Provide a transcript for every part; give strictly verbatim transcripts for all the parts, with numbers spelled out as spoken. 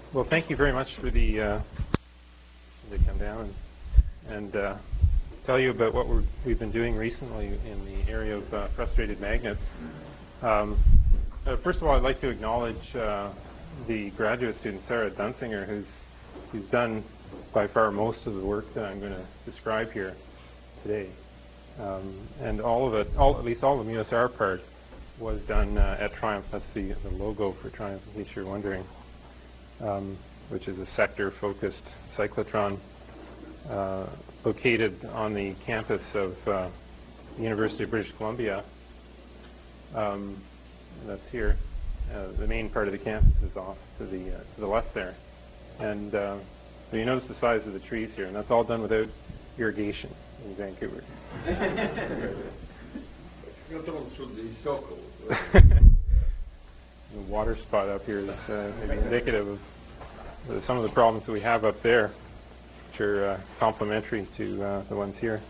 Well, thank you very much for the uh, to come down and, and uh, tell you about what we're, we've been doing recently in the area of uh, frustrated magnets. Um, uh, first of all, I'd like to acknowledge uh, the graduate student Sarah Dunsinger, who's who's done by far most of the work that I'm going to describe here today, um, and all of it, all at least all the M U S R part, was done uh, at Triumph. That's the, the logo for Triumph, in case you're wondering. Um, which is a sector-focused cyclotron uh, located on the campus of uh, the University of British Columbia. Um, that's here. Uh, the main part of the campus is off to the uh, to the left there, and uh, so you notice the size of the trees here, and that's all done without irrigation in Vancouver. The water spot up here is uh, maybe indicative of uh, some of the problems that we have up there, which are uh, complementary to uh, the ones here.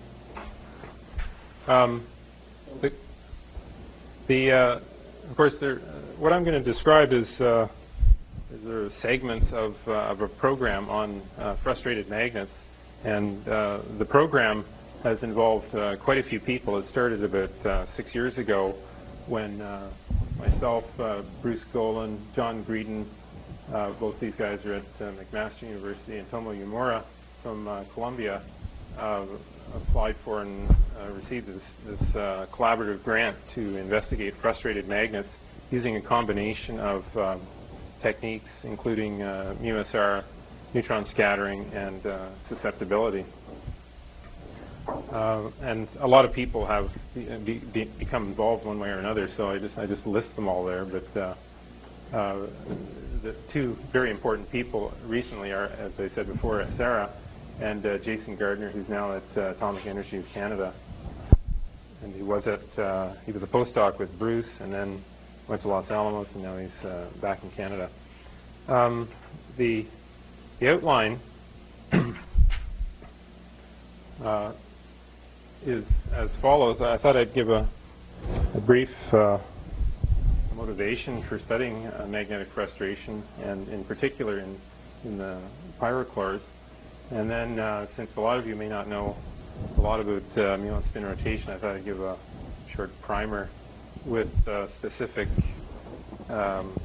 Um, the, the uh, of course, there, uh, what I'm going to describe is, uh, is there are segments of, uh, of a program on uh, frustrated magnets, and uh, the program has involved uh, quite a few people. It started about uh, six years ago when uh, myself, uh, Bruce Golan, John Greedon, uh, both these guys are at uh, McMaster University, and Tomo Yamura from uh, Columbia uh, applied for and uh, received this, this uh, collaborative grant to investigate frustrated magnets using a combination of um, techniques, including uh, M U S R, neutron scattering, and uh, susceptibility. Uh, and a lot of people have be, be, become involved one way or another, so I just I just list them all there. But uh, uh, the two very important people recently are, as I said before, Sarah and uh, Jason Gardner, who's now at uh, Atomic Energy of Canada, and he was at uh, he was a postdoc with Bruce, and then went to Los Alamos, and now he's uh, back in Canada. Um, the the outline. uh, is as follows. I thought I'd give a, a brief uh, motivation for studying uh, magnetic frustration, and in particular in, in the pyrochlores. And then, uh, since a lot of you may not know a lot about uh, muon spin rotation, I thought I'd give a short primer with uh, specific um,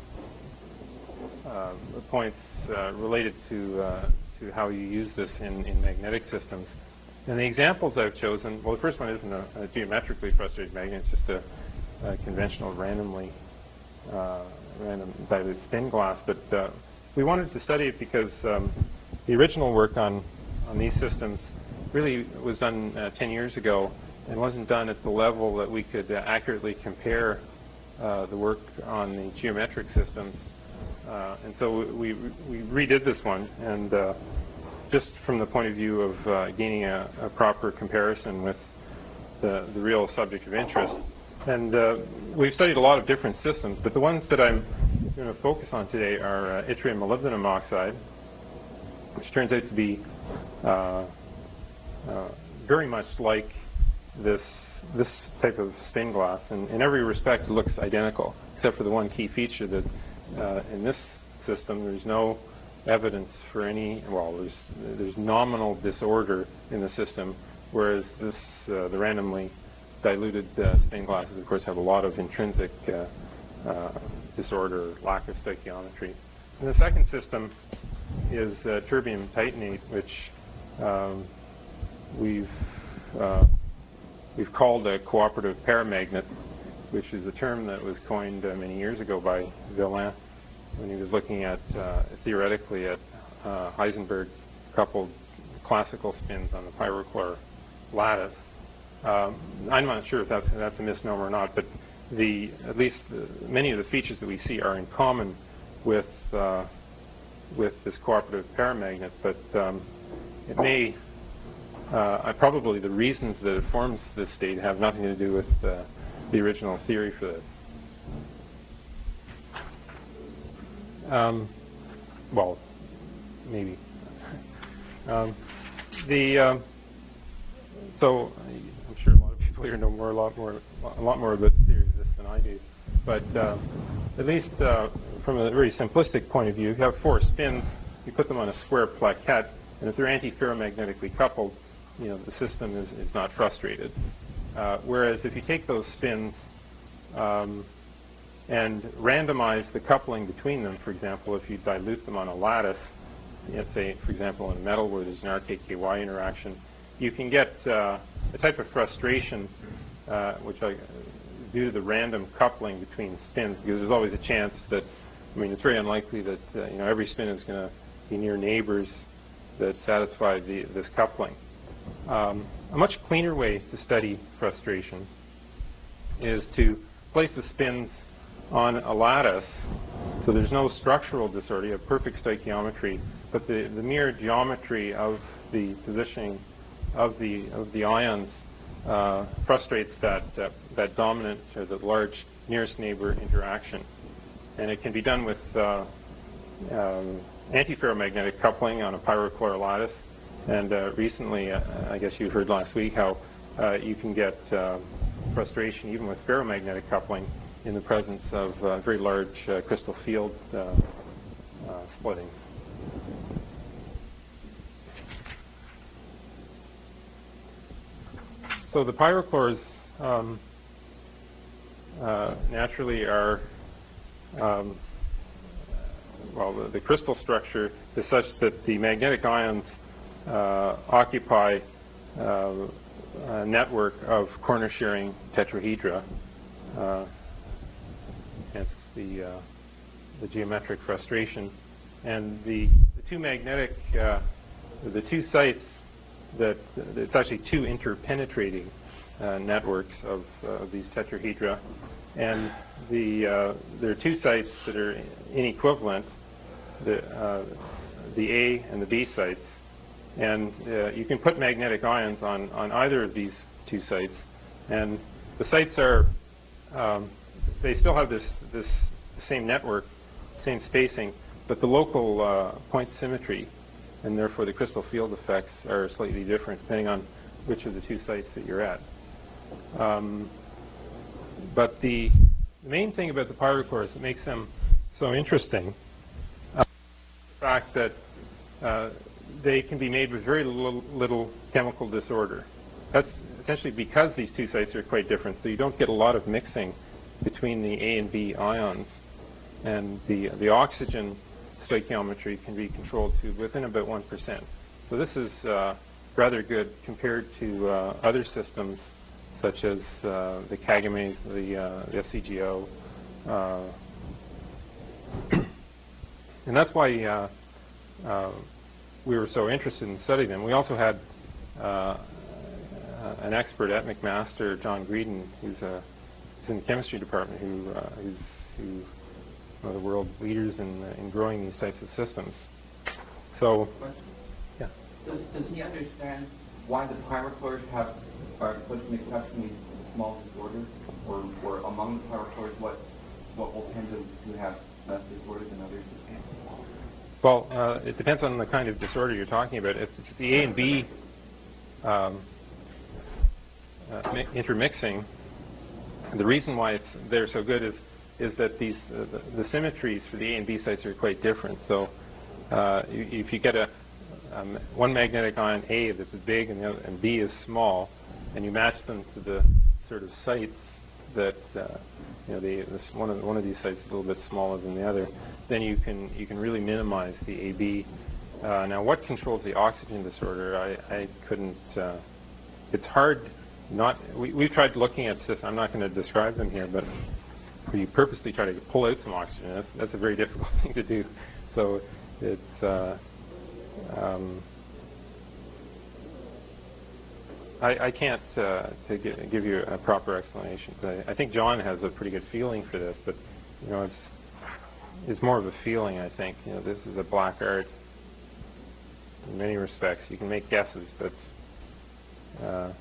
uh, points uh, related to, uh, to how you use this in, in magnetic systems. And the examples I've chosen, well, the first one isn't a, a geometrically frustrated magnet, it's just a, a conventional randomly uh, random diluted spin glass. But uh, we wanted to study it because um, the original work on, on these systems really was done uh, ten years ago and wasn't done at the level that we could uh, accurately compare uh, the work on the geometric systems. Uh, and so we, we redid this one, and uh, just from the point of view of uh, gaining a, a proper comparison with the, the real subject of interest. And uh, we've studied a lot of different systems, but the ones that I'm going to focus on today are uh, yttrium molybdenum oxide, which turns out to be uh, uh, very much like this, this type of stained glass. And in every respect, it looks identical, except for the one key feature that uh, in this system, there's no evidence for any, well, there's, there's nominal disorder in the system, whereas this, uh, the randomly diluted uh, stained glasses, of course, have a lot of intrinsic uh, uh, disorder, lack of stoichiometry. And the second system is uh, terbium titanate, which um, we've uh, we've called a cooperative paramagnet, which is a term that was coined uh, many years ago by Villain, when he was looking at, uh, theoretically, at uh, Heisenberg-coupled classical spins on the pyrochlore lattice. Um, I'm not sure if that's, that's a misnomer or not, but the, at least the, many of the features that we see are in common with, uh, with this cooperative paramagnet, but um, it may, uh, probably the reasons that it forms this state have nothing to do with uh, the original theory for this. Um, well, maybe. Um, the um, so I'm sure a lot of people here know more, a lot more, a lot more about the theory of this than I do. But uh, at least uh, from a very simplistic point of view, you have four spins, you put them on a square plaquette, and if they're antiferromagnetically coupled, you know, the system is, is not frustrated. Uh, whereas if you take those spins um, and randomize the coupling between them, for example, if you dilute them on a lattice, let's say, for example, in a metal where there's an R K K Y interaction, you can get uh, a type of frustration uh, which I, due to the random coupling between spins, because there's always a chance that, I mean, it's very unlikely that uh, you know, every spin is going to be near neighbors that satisfy the, this coupling. Um, a much cleaner way to study frustration is to place the spins on a lattice, so there's no structural disorder, you have perfect stoichiometry, but the, the mere geometry of the positioning of the, of the ions uh, frustrates that, uh, that dominant or the large nearest neighbor interaction. And it can be done with uh, um, antiferromagnetic coupling on a pyrochlor lattice. And uh, recently, uh, I guess you heard last week how uh, you can get uh, frustration even with ferromagnetic coupling in the presence of uh, very large uh, crystal field uh, uh, splitting. So the pyrochlors um, uh, naturally are, um, well, the, the crystal structure is such that the magnetic ions uh, occupy uh, a network of corner-sharing tetrahedra. Uh, hence the, uh, the geometric frustration. And the, the two magnetic, uh, the two sites that, it's actually two interpenetrating uh, networks of, uh, of these tetrahedra. And the, uh, there are two sites that are inequivalent, the, uh, the A and the B sites. And uh, you can put magnetic ions on, on either of these two sites. And the sites are, um, they still have this, this same network, same spacing, but the local uh, point symmetry, and therefore the crystal field effects are slightly different depending on which of the two sites that you're at. Um, but the, the main thing about the pyrochlores that makes them so interesting uh, is the fact that uh, they can be made with very little, little chemical disorder. That's essentially because these two sites are quite different, so you don't get a lot of mixing between the A and B ions. And the, the oxygen stoichiometry can be controlled to within about one percent. So this is uh, rather good compared to uh, other systems such as uh, the Kagame, the, uh, the F C G O. Uh, and that's why uh, uh, we were so interested in studying them. We also had uh, an expert at McMaster, John Greedon, who's, a, who's in the chemistry department, who, uh, who's, who one of the world leaders in, uh, in growing these types of systems. So, yeah. Does, does he understand why the pyrochlores have are supposed to make exceptionally small disorder, or, or among the pyrochlores, what what will tend to, to have less disorder than others? Well, uh, it depends on the kind of disorder you're talking about. If it's the A and B um, uh, intermixing, the reason why it's, they're so good is is that these uh, the, the symmetries for the A and B sites are quite different. So uh, if you get a um, one magnetic ion A that's big and, the other, and B is small, and you match them to the sort of sites that uh, you know the this one of one of these sites is a little bit smaller than the other, then you can you can really minimize the A B. Uh, now, what controls the oxygen disorder? I, I couldn't. Uh, it's hard. Not we, we've tried looking at this. I'm not going to describe them here, but where you purposely try to pull out some oxygen. That's, that's a very difficult thing to do. So it's uh, um, I, I can't uh, to get, give you a proper explanation. I, I think John has a pretty good feeling for this, but you know, it's it's more of a feeling. I think you know this is a black art in many respects. You can make guesses, but uh,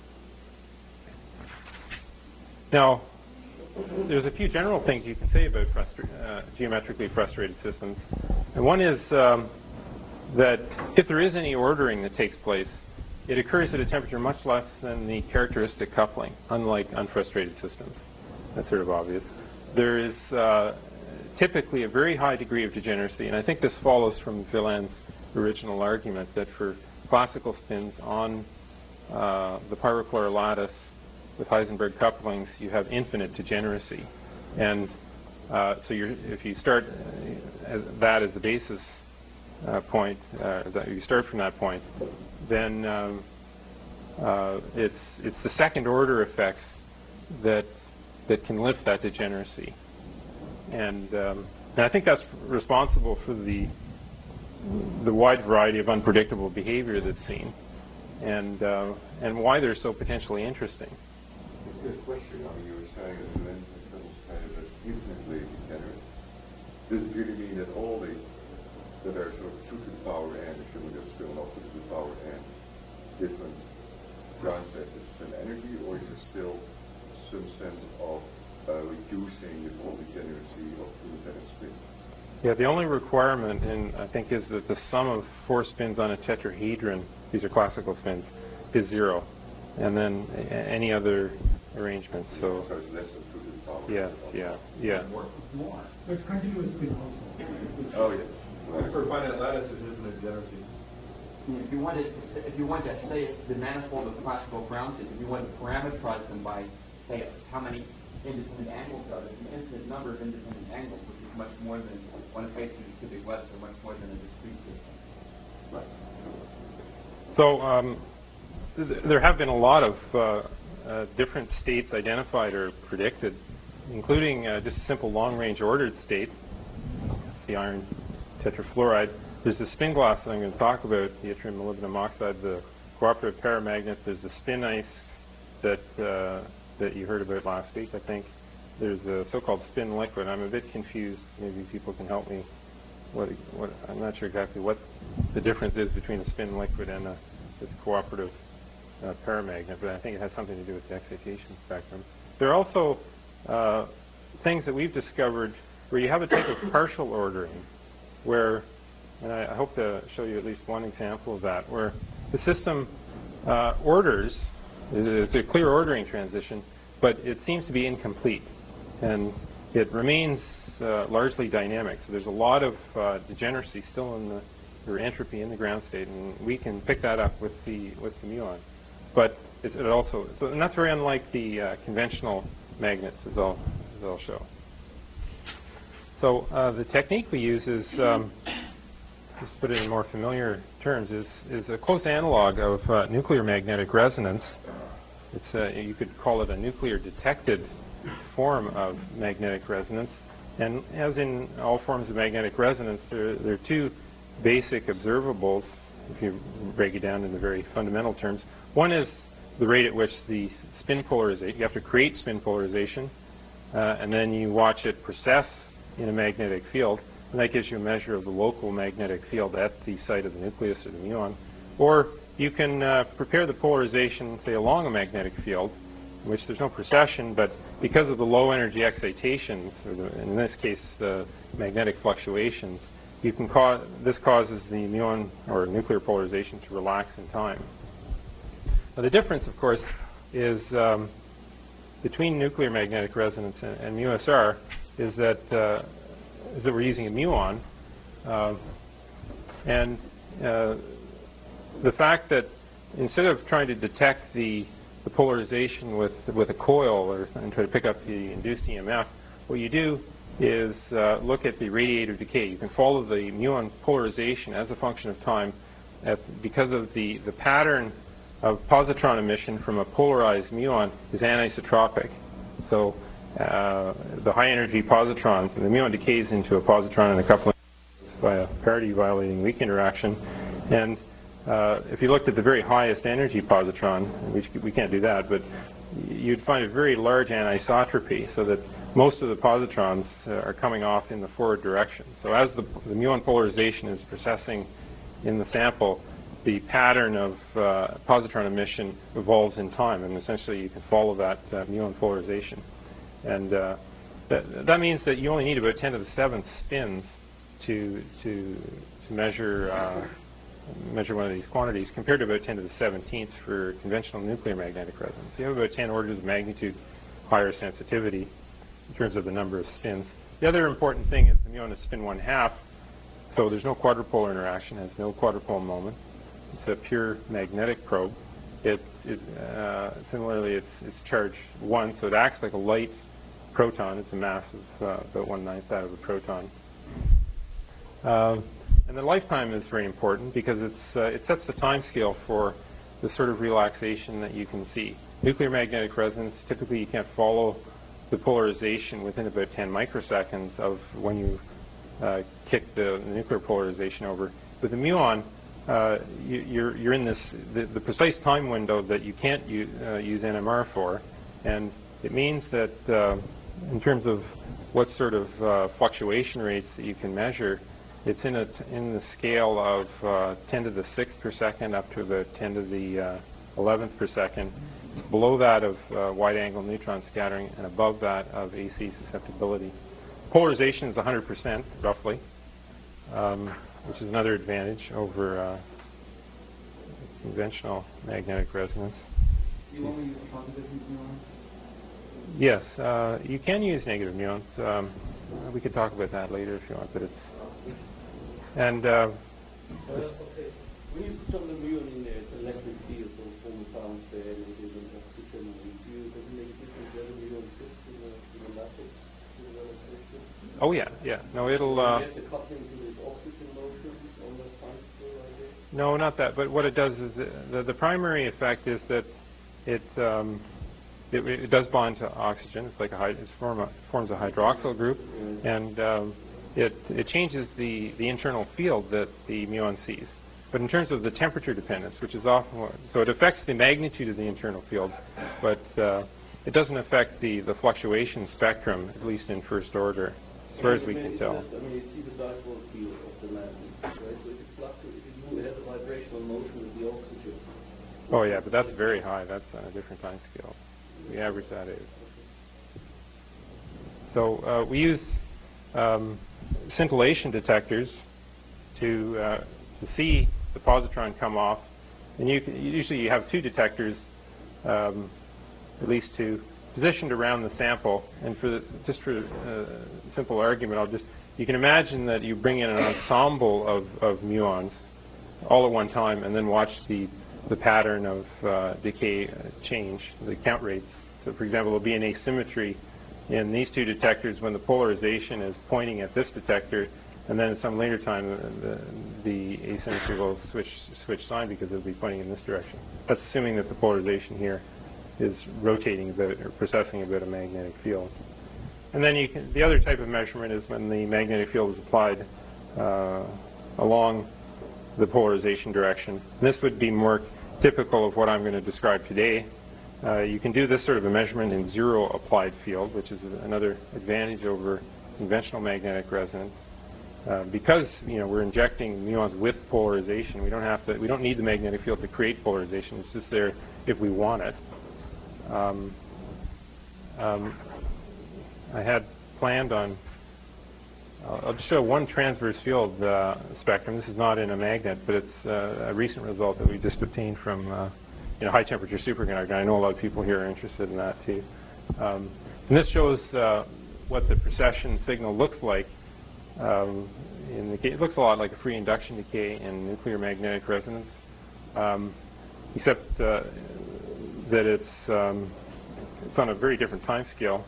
now. There's a few general things you can say about frustra uh, geometrically frustrated systems. And one is um, that if there is any ordering that takes place, it occurs at a temperature much less than the characteristic coupling, unlike unfrustrated systems. That's sort of obvious. There is, uh, typically a very high degree of degeneracy. And I think this follows from Villen's original argument that for classical spins on uh, the pyrochlorite lattice with Heisenberg couplings, you have infinite degeneracy. And uh, so you're, if you start as that as the basis uh, point, uh, that you start from that point, then um, uh, it's it's the second order effects that that can lift that degeneracy. And, um, and I think that's responsible for the the wide variety of unpredictable behavior that's seen, and uh, and why they're so potentially interesting. This question, I mean, you were saying that the lens is kind of infinitely degenerate. Does it really mean that all the that are sort of two to the power n, assuming there's still not two to the power n, different ground states of spin energy, or is there still some sense of uh, reducing the full degeneracy of independent spins? Yeah, the only requirement, in, I think, is that the sum of four spins on a tetrahedron, these are classical spins, is zero, and then a any other arrangement. So, so it's less than two to the power. Yes, yeah, yeah. More. More. But it's continuous spin also. Oh, yes. For finite lattice, there's infinite degeneracy. If you wanted to, if you wanted to say the manifold of classical ground states, if you wanted to parameterize them by, say, how many independent angles are there, an infinite number of independent angles, which is much more than one face to the cubic west, or much more than a discrete system. Right. So um, th there have been a lot of uh, uh, different states identified or predicted, including uh, just a simple long-range ordered state, the iron tetrafluoride. There's the spin glass that I'm going to talk about, the yttrium molybdenum oxide, the cooperative paramagnet. There's the spin ice that uh, that you heard about last week, I think. There's a so-called spin liquid. I'm a bit confused. Maybe people can help me. What, what, I'm not sure exactly what the difference is between a spin liquid and a, a cooperative uh, paramagnet, but I think it has something to do with the excitation spectrum. There are also uh, things that we've discovered where you have a type of partial ordering, where, and I, I hope to show you at least one example of that, where the system uh, orders. It's a clear ordering transition, but it seems to be incomplete, and it remains uh, largely dynamic. So there's a lot of uh, degeneracy still in the, or entropy in the ground state, and we can pick that up with the with the muon. But it, it also, so, and that's very unlike the uh, conventional magnets, as I'll as I'll show. So uh, the technique we use is, um, just to put it in more familiar terms, is is a close analog of uh, nuclear magnetic resonance. It's a, you could call it a nuclear detected form of magnetic resonance. And as in all forms of magnetic resonance, there, there are two basic observables, if you break it down into very fundamental terms. One is the rate at which the spin polarization, you have to create spin polarization, uh, and then you watch it process in a magnetic field, and that gives you a measure of the local magnetic field at the site of the nucleus or the muon. Or you can uh, prepare the polarization, say, along a magnetic field, in which there's no precession, but because of the low energy excitations, or the, in this case, the magnetic fluctuations, you can cause, this causes the muon or nuclear polarization to relax in time. Now, the difference, of course, is um, between nuclear magnetic resonance and, and mu S R is that uh, is that we're using a muon, uh, and uh, the fact that instead of trying to detect the, the polarization with with a coil or and try to pick up the induced E M F, what you do is uh, look at the radiator decay. You can follow the muon polarization as a function of time at, because of the, the pattern of positron emission from a polarized muon is anisotropic. So uh, the high energy positrons, the muon decays into a positron and a coupling by a parity violating weak interaction. And uh, if you looked at the very highest energy positron, which we can't do that, but you'd find a very large anisotropy, so that most of the positrons uh, are coming off in the forward direction. So as the, the muon polarization is processing in the sample, the pattern of uh, positron emission evolves in time, and essentially you can follow that uh, muon polarization. And uh, that, that means that you only need about ten to the seventh spins to to to measure uh, measure one of these quantities, compared to about ten to the seventeenth for conventional nuclear magnetic resonance. You have about ten orders of magnitude higher sensitivity in terms of the number of spins. the other important thing is the muon is spin one half, so there's no quadrupolar interaction, has no quadrupole moment. It's a pure magnetic probe. It, it uh, similarly, it's, it's charged one, so it acts like a light proton. It's a mass of uh, about one-ninth that of a proton. Uh, and the lifetime is very important because it's, uh, it sets the time scale for the sort of relaxation that you can see. Nuclear magnetic resonance, typically you can't follow the polarization within about ten microseconds of when you uh, kick the, the nuclear polarization over. With the muon, uh, you, you're, you're in this, the, the precise time window that you can't u uh, use N M R for, and it means that uh, in terms of what sort of uh, fluctuation rates that you can measure, it's in, a t in the scale of uh, ten to the sixth per second up to about ten to the uh, eleventh per second. It's below that of uh, wide-angle neutron scattering and above that of A C susceptibility. Polarization is one hundred percent, roughly, um, which is another advantage over uh, conventional magnetic resonance. You want to use positive muon? Yes, uh, you can use negative muons. Um, we could talk about that later if you want, but it's and uh, Uh, okay. When you put on the muon in there, it's electric field, so form bounce there, and it is an oxygen, and you does it make a difference where the muon sits in the, in the lattice? You know what I'm saying? oh yeah, yeah. No, it'll. So Uh, you get the coupling to these oxygen motions on the time scale right there? no, not that. But what it does is uh, the the primary effect is that it. Um, It, it does bond to oxygen. It's like a hyd it's form a, forms a hydroxyl group, and um, it it changes the the internal field that the muon sees. But in terms of the temperature dependence, which is often what, so it affects the magnitude of the internal field, but uh, it doesn't affect the the fluctuation spectrum, at least in first order, as far as we can tell. I mean, you see the dipole field of the magnet, right? So if it fluctuates, if you have a vibrational motion with the oxygen. Oh yeah, but that's very high. That's on a different time scale. We average that out. So uh, we use um, scintillation detectors to uh, to see the positron come off, and you can, usually you have two detectors, um, at least two, positioned around the sample. And for the, just for uh, simple argument, I'll just you can imagine that you bring in an ensemble of, of muons all at one time, and then watch the the pattern of uh, decay uh, change, the count rates. So for example, there will be an asymmetry in these two detectors when the polarization is pointing at this detector, and then at some later time the, the, the asymmetry will switch, switch sign because it will be pointing in this direction. That's assuming that the polarization here is rotating a bit or processing a bit of magnetic field. And then you can, the other type of measurement is when the magnetic field is applied uh, along the polarization direction. And this would be more typical of what I'm going to describe today. Uh, you can do this sort of a measurement in zero applied field, which is another advantage over conventional magnetic resonance. Uh, because you know we're injecting muons with polarization, we don't have to. We don't need the magnetic field to create polarization. It's just there if we want it. Um, um, I had planned on. I'll just show one transverse field uh, spectrum. This is not in a magnet, but it's uh, a recent result that we just obtained from uh, you know, high temperature superconductor. I know a lot of people here are interested in that too. Um, and this shows uh, what the precession signal looks like. Um, in the, it looks a lot like a free induction decay in nuclear magnetic resonance, um, except uh, that it's, um, it's on a very different time scale.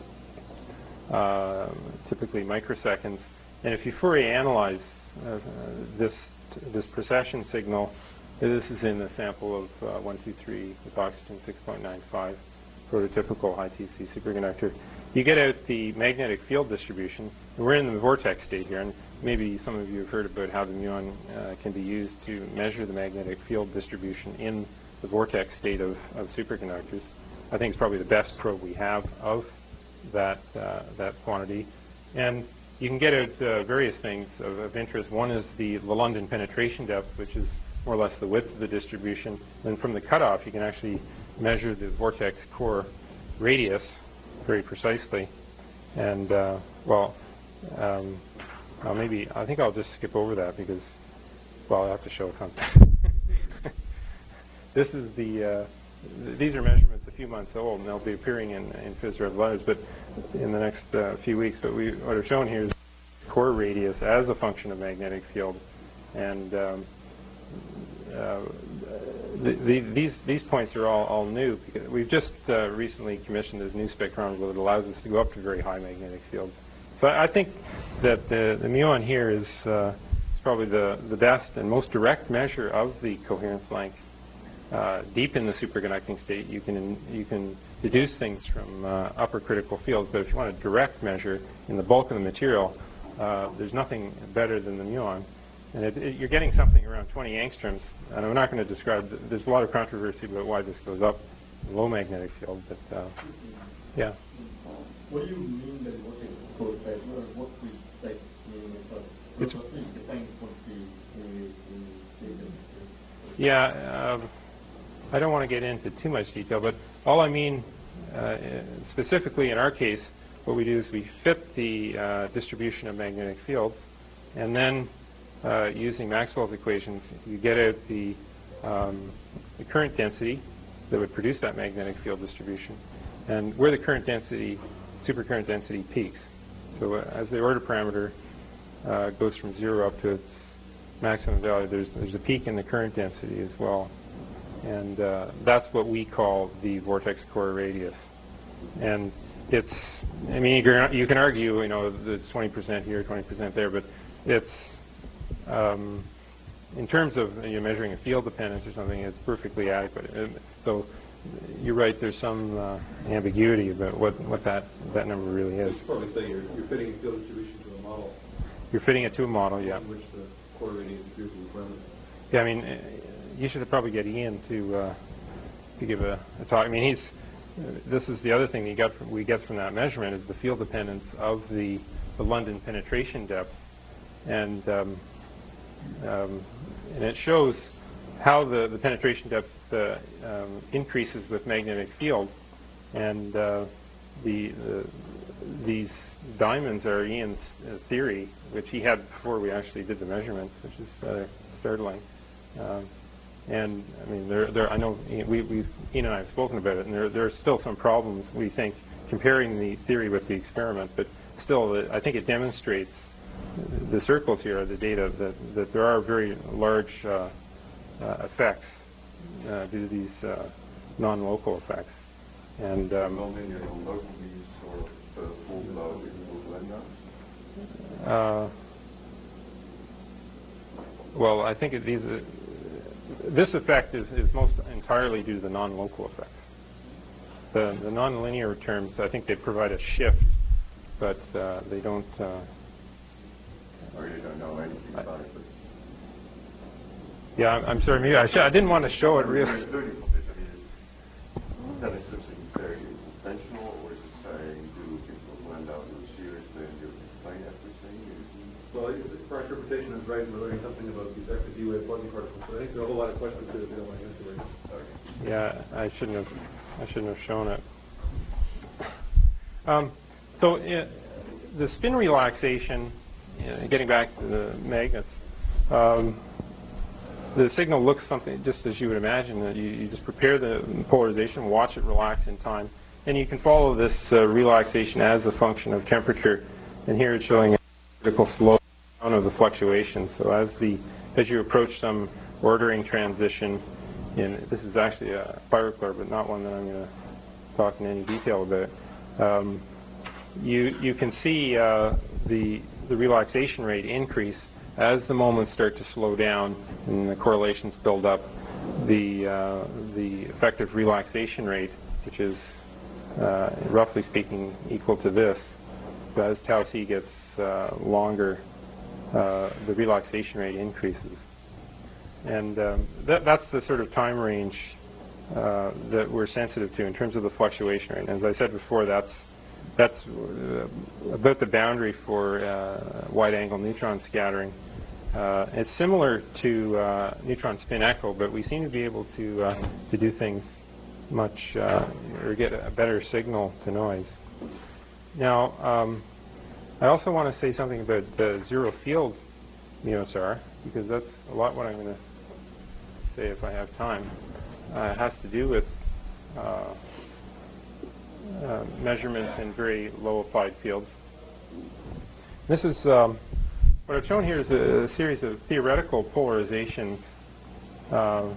Uh, typically microseconds, and if you Fourier analyze uh, this this precession signal, this is in a sample of uh, one two three with oxygen six point nine five, prototypical high T C superconductor. You get out the magnetic field distribution, and we're in the vortex state here, and maybe some of you have heard about how the muon uh, can be used to measure the magnetic field distribution in the vortex state of, of superconductors. I think it's probably the best probe we have of that uh, that quantity, and you can get out uh, various things of, of interest. One is the, the London penetration depth, which is more or less the width of the distribution. And from the cutoff, you can actually measure the vortex core radius very precisely. And uh, well, um, well, maybe I think I'll just skip over that because well, I have to show it. This is the uh, th these are measurements a few months old, and they'll be appearing in, in PhysRev letters, but in the next uh, few weeks. But we, what I've shown here is core radius as a function of magnetic field, and um, uh, the, the, these these points are all, all new. Because we've just uh, recently commissioned this new spectrometer that allows us to go up to very high magnetic fields. So I, I think that the, the muon here is, uh, is probably the, the best and most direct measure of the coherence length. Uh, deep in the superconducting state, you can you can deduce things from uh, upper critical fields. But if you want a direct measure in the bulk of the material, uh, there's nothing better than the muon. And it, it, you're getting something around twenty angstroms. And I'm not going to describe. The, there's a lot of controversy about why this goes up in low magnetic field. But uh, yeah. What do you mean that what is close by? What we like meaning is It's, define what you yeah. Uh, I don't want to get into too much detail, but all I mean uh, specifically in our case, what we do is we fit the uh, distribution of magnetic fields, and then uh, using Maxwell's equations, you get out the, um, the current density that would produce that magnetic field distribution, and where the current density, supercurrent density peaks. So uh, as the order parameter uh, goes from zero up to its maximum value, there's, there's a peak in the current density as well. And uh, that's what we call the vortex core radius. And it's, I mean, you can, you can argue, you know, that it's twenty percent here, twenty percent there, but it's, um, in terms of you know, measuring a field dependence or something, it's perfectly adequate. And so you're right, there's some uh, ambiguity about what, what that, that number really is. It's probably saying you're, you're fitting a field distribution to a model. You're fitting it to a model, yeah. In which the core radius appears in the parameter. Yeah, I mean, you should probably get Ian to uh, to give a, a talk. I mean, he's. Uh, this is the other thing we get from, we get from that measurement is the field dependence of the, the London penetration depth, and um, um, and it shows how the the penetration depth uh, um, increases with magnetic field, and uh, the, the these diamonds are Ian's uh, theory, which he had before we actually did the measurements, which is uh, startling. Um, and I mean, there, there. I know we, we've Ian and I have spoken about it, and there, there are still some problems we think comparing the theory with the experiment. But still, uh, I think it demonstrates the circles here are the data that that there are very large uh, uh, effects uh, due to these uh, non-local effects. And um, non-linear, non-local means or the full blow in full blend. Uh, well, I think it, these, uh, this effect is, is most entirely due to the non-local effects. The, the non-linear terms, I think they provide a shift, but uh, they don't. Uh, I really don't know anything about it. But yeah, I'm, I'm sorry. Maybe I, sh I didn't want to show it really. Learning from this, I mean, is that is something very conventional, or is it saying do people blend out your seriously and you explain everything? Well, if our interpretation is right, we're learning something about these active D-wave Poisson particles. So I think there are a whole lot of questions here that we don't want to answer right now. Okay. Yeah, I shouldn't have. I shouldn't have shown it. Um, so uh, the spin relaxation, uh, getting back to the magnets, um, the signal looks something just as you would imagine. That you, you just prepare the polarization, watch it relax in time, and you can follow this uh, relaxation as a function of temperature. And here it's showing a critical slowdown of the fluctuations. So as the as you approach some ordering transition, in this is actually a pyrochlore, but not one that I'm going to talk in any detail about. Um, you you can see uh, the the relaxation rate increase as the moments start to slow down and the correlations build up. The uh, the effective relaxation rate, which is uh, roughly speaking equal to this, but as tau c gets uh, longer, uh, the relaxation rate increases. And um, that, that's the sort of time range uh, that we're sensitive to in terms of the fluctuation rate. And as I said before, that's that's uh, about the boundary for uh, wide-angle neutron scattering. Uh, it's similar to uh, neutron spin echo, but we seem to be able to uh, to do things much uh, or get a better signal to noise. Now, um, I also want to say something about the zero field muonsar, because that's a lot what I'm going to say if I have time. Uh, it has to do with uh, uh, measurements in very low applied fields. This is um, what I've shown here is a, a series of theoretical polarizations uh,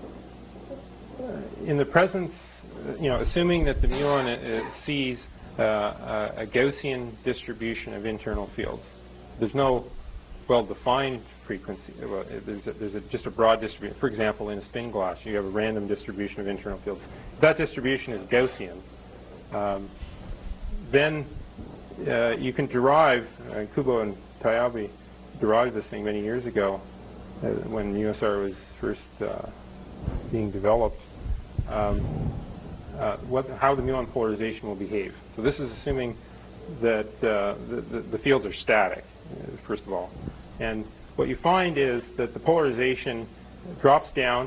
in the presence, you know, assuming that the muon uh, sees uh, a Gaussian distribution of internal fields. There's no well-defined frequency. Well, there's, a, there's a, just a broad distribution. For example, in a spin glass, you have a random distribution of internal fields. If that distribution is Gaussian, um, then uh, you can derive, uh, Kubo and Tayabe derived this thing many years ago uh, when U S R was first uh, being developed, um, uh, what, how the muon polarization will behave. So this is assuming that uh, the, the, the fields are static, uh, first of all. And what you find is that the polarization drops down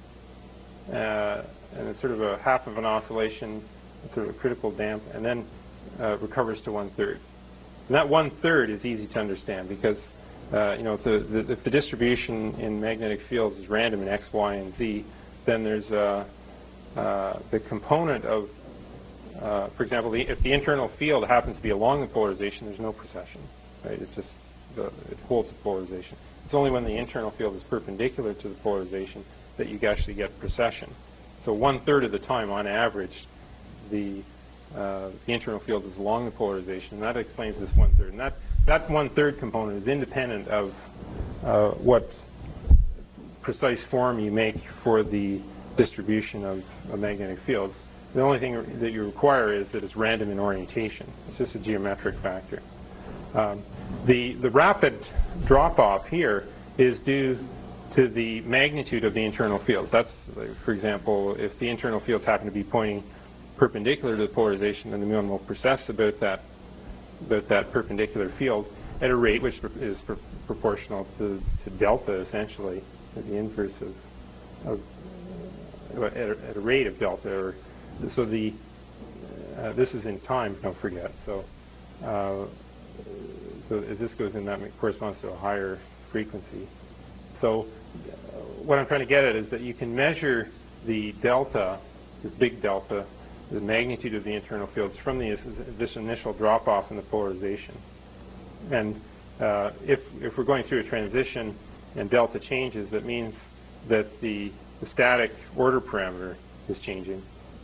uh, and it's sort of a half of an oscillation, sort of a critical damp, and then uh, recovers to one-third. And that one-third is easy to understand because uh, you know, if the, the, if the distribution in magnetic fields is random in X, Y, and Z, then there's uh, uh, the component of, uh, for example, the, if the internal field happens to be along the polarization, there's no precession. Right? It's just the, it holds the polarization. It's only when the internal field is perpendicular to the polarization that you actually get precession. So one-third of the time, on average, the uh, the internal field is along the polarization, and that explains this one-third. And that that one-third component is independent of uh, what precise form you make for the distribution of, of magnetic fields. The only thing that you require is that it's random in orientation. It's just a geometric factor. Um, the the rapid drop-off here is due to the magnitude of the internal fields. That's, like, for example, if the internal fields happen to be pointing perpendicular to the polarization, then the muon will precess about that about that perpendicular field at a rate which is pr proportional to, to delta, essentially, at the inverse of, of at, a, at a rate of delta. Or, so the uh, this is in time, don't forget. So, uh, so as this goes in, that corresponds to a higher frequency. So uh, what I'm trying to get at is that you can measure the delta, this big delta, the magnitude of the internal fields from the, this initial drop-off in the polarization. And uh, if, if we're going through a transition and delta changes, that means that the, the static order parameter is changing.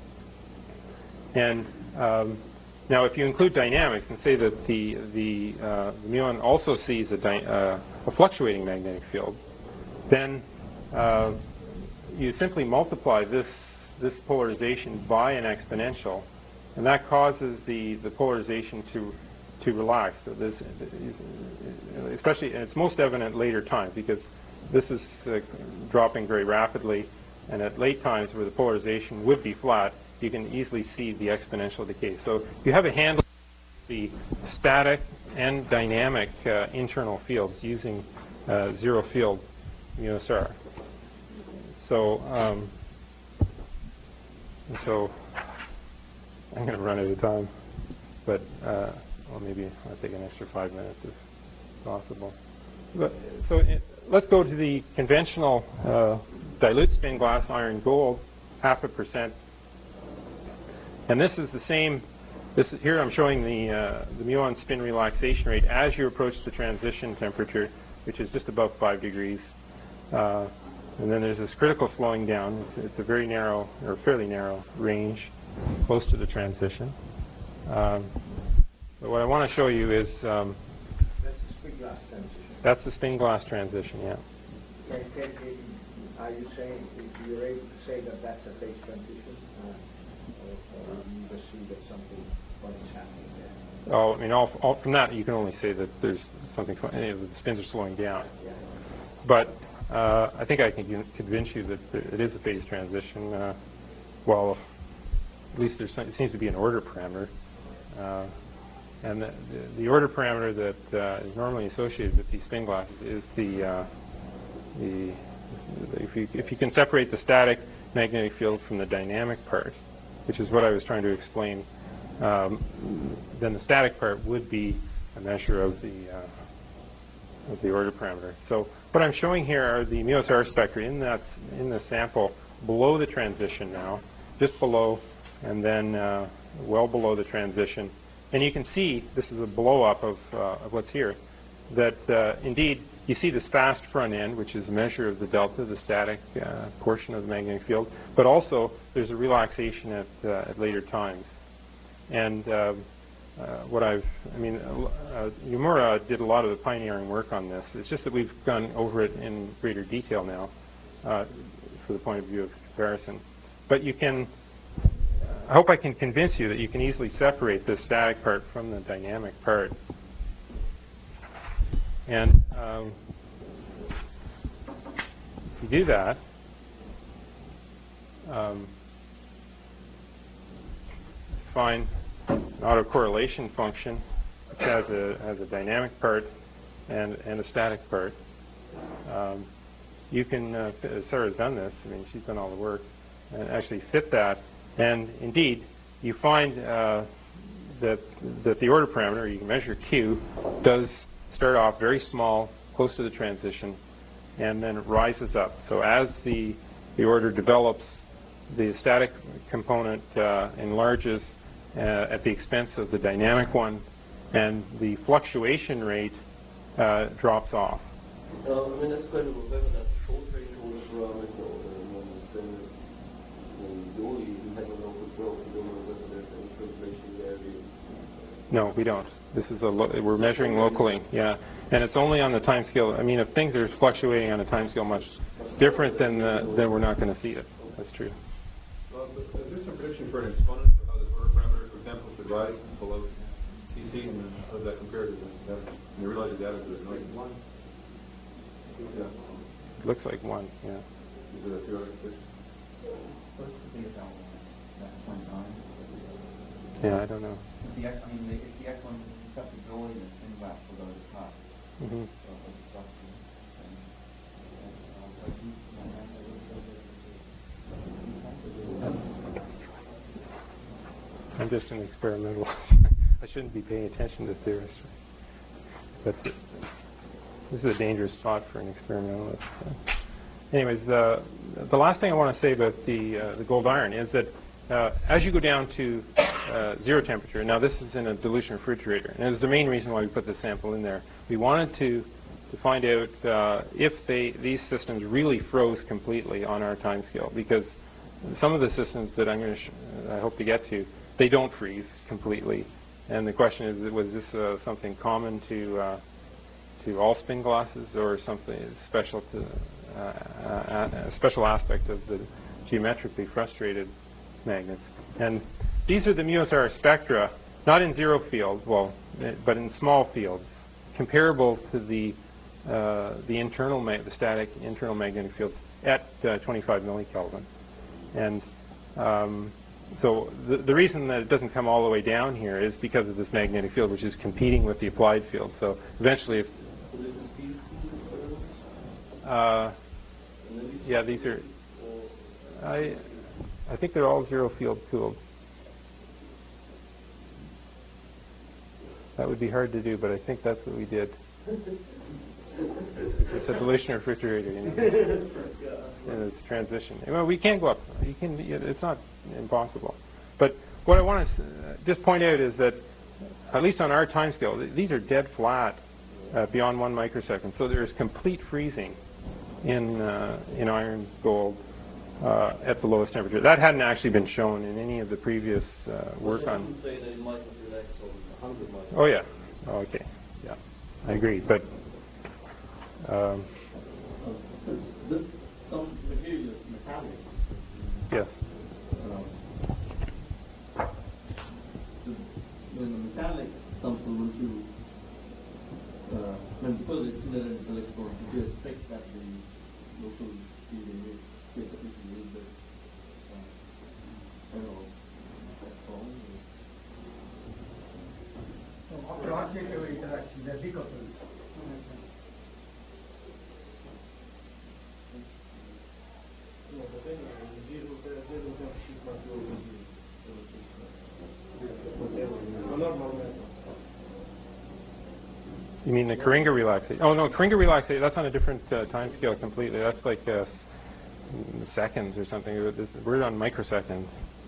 And um, now if you include dynamics and say that the, the, uh, the muon also sees a, dy uh, a fluctuating magnetic field, then uh, you simply multiply this this polarization by an exponential, and that causes the the polarization to to relax. So this, especially, and it's most evident later times because this is uh, dropping very rapidly, and at late times where the polarization would be flat, you can easily see the exponential decay. So you have a handle on the static and dynamic uh, internal fields using uh, zero field U S R. So, um, so I'm going to run out of time, but uh, well, maybe I'll take an extra five minutes if possible. But, so it, let's go to the conventional uh, dilute spin glass iron gold, half a percent, and this is the same. This is, here I'm showing the uh, the muon spin relaxation rate as you approach the transition temperature, which is just above five degrees. Uh, and then there's this critical slowing down. It's, it's a very narrow, or fairly narrow range, close to the transition. Um, but what I want to show you is um, that's the spin glass transition. That's the spin glass transition, yeah. Can, can, can, are you saying, you're able to say that that's a phase transition, uh, or, or you just see that something what is happening there? Oh, I mean, all, all, from that you can only say that there's something. Any of the spins are slowing down. Yeah. But uh, I think I can convince you that it is a phase transition. Uh, well, at least there seems to be an order parameter, uh, and the, the, the order parameter that uh, is normally associated with these spin glasses is the uh, the if you if you can separate the static magnetic field from the dynamic part, which is what I was trying to explain. Um, then the static part would be a measure of the uh, of the order parameter. So what I'm showing here are the mu S R spectra in that in the sample below the transition now, just below, and then uh, well below the transition. And you can see, this is a blow-up of, uh, of what's here, that uh, indeed you see this fast front end, which is a measure of the delta, the static uh, portion of the magnetic field, but also there's a relaxation at, uh, at later times. And uh, uh, what I've, I mean, uh, Yumura did a lot of the pioneering work on this. It's just that we've gone over it in greater detail now uh, for the point of view of comparison. But you can, I hope I can convince you that you can easily separate the static part from the dynamic part. And um, if you do that, um, find an autocorrelation function which has a has a dynamic part and and a static part. Um, you can uh, Sarah's done this. I mean, she's done all the work and actually fit that. And indeed, you find uh, that that the order parameter, you can measure Q, does start off very small, close to the transition, and then it rises up. So as the the order develops, the static component uh, enlarges uh, at the expense of the dynamic one, and the fluctuation rate uh, drops off. Uh, I mean, that's kind of whether that's short range order parameter or the standard. The only you have a local growth, you don't know whether there's any translation there. No, we don't. This is a lo we're measuring locally, yeah, and it's only on the time scale. I mean, if things are fluctuating on a time scale much different, then uh, then we're not going to see it. That's true. Well, is there some prediction for an exponent for how this order parameter, for example, should rise below T C, and then how does that compare to the data? And you realize the data is a noise. One. Yeah. It looks like one, yeah. Is it a theoretical prediction? Yeah, I don't know. The X, I mean, the, if the X one susceptibility is in wax will go to the top. Mm-hmm. So it's up to, I'm just an experimentalist. I shouldn't be paying attention to theorists. But th this is a dangerous spot for an experimentalist. Anyways, uh, the last thing I want to say about the, uh, the gold iron is that uh, as you go down to uh, zero temperature, now this is in a dilution refrigerator, and it was the main reason why we put the sample in there. We wanted to, to find out uh, if they, these systems really froze completely on our time scale, because some of the systems that I'm going to, sh I hope to get to, they don't freeze completely. And the question is, was this uh, something common to uh, to all spin glasses, or something special to uh, a, a special aspect of the geometrically frustrated magnets? And these are the mu S R spectra, not in zero field, well, but in small fields, comparable to the uh, the internal, ma the static internal magnetic fields at uh, twenty-five millikelvin. And um, so the, the reason that it doesn't come all the way down here is because of this magnetic field, which is competing with the applied field. So eventually, if uh, yeah, these are, I, I think they're all zero field cooled. That would be hard to do, but I think that's what we did. It's a dilution refrigerator, you know, and it's transition. Well, we can go up. You can. It's not impossible. But what I want to just point out is that, at least on our time scale, these are dead flat uh, beyond one microsecond. So there is complete freezing in uh, in iron gold uh, at the lowest temperature. That hadn't actually been shown in any of the previous uh, work on. Say that it might not relax on one hundred microsecond. Oh yeah. Oh, okay. Yeah, I agree. But um, this some material is metallic. yes. Um, the, when the metallic sample will do, uh, when because it's in the electron, you expect that the local field will get a little bit, uh, I don't know, that's wrong. Automatically interaction, the decouples. You mean the Kringa relaxation? Oh no, Kringa relaxation. That's on a different uh, time scale completely. That's like uh, seconds or something. We're on microseconds.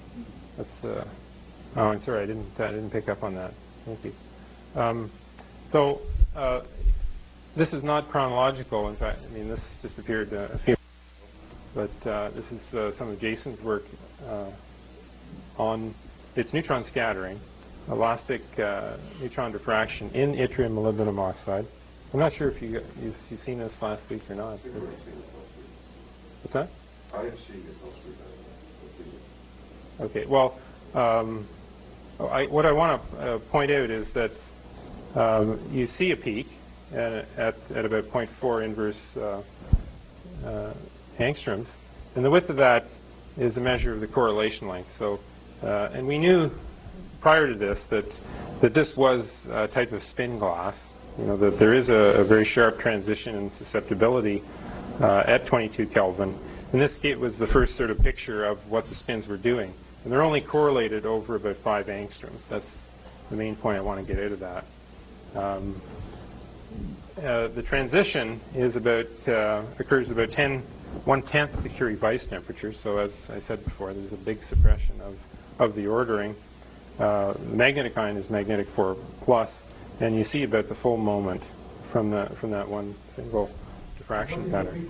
That's. Uh, oh, I'm sorry. I didn't. I didn't pick up on that. Thank you. Um, so uh, this is not chronological. In fact, I mean this just appeared uh, a few. But uh, this is uh, some of Jason's work uh, on its neutron scattering, elastic uh, neutron diffraction in yttrium molybdenum oxide. I'm not sure if you, you've, you've seen this last week or not. What's that? I have seen it last week. Okay. Well, um, I, what I want to uh, point out is that um, you see a peak at, at, at about zero point four inverse uh, uh, angstroms, and the width of that is a measure of the correlation length. So, uh, and we knew prior to this that that this was a type of spin glass. You know that there is a, a very sharp transition in susceptibility uh, at twenty-two Kelvin, and this was the first sort of picture of what the spins were doing. And they're only correlated over about five angstroms. That's the main point I want to get out of that. Um, uh, the transition is about uh, occurs about ten. one-tenth the Curie-Weiss temperature, so as I said before, there's a big suppression of, of the ordering. Uh, the magnetic ion is magnetic four plus, and you see about the full moment from, the, from that one single diffraction pattern.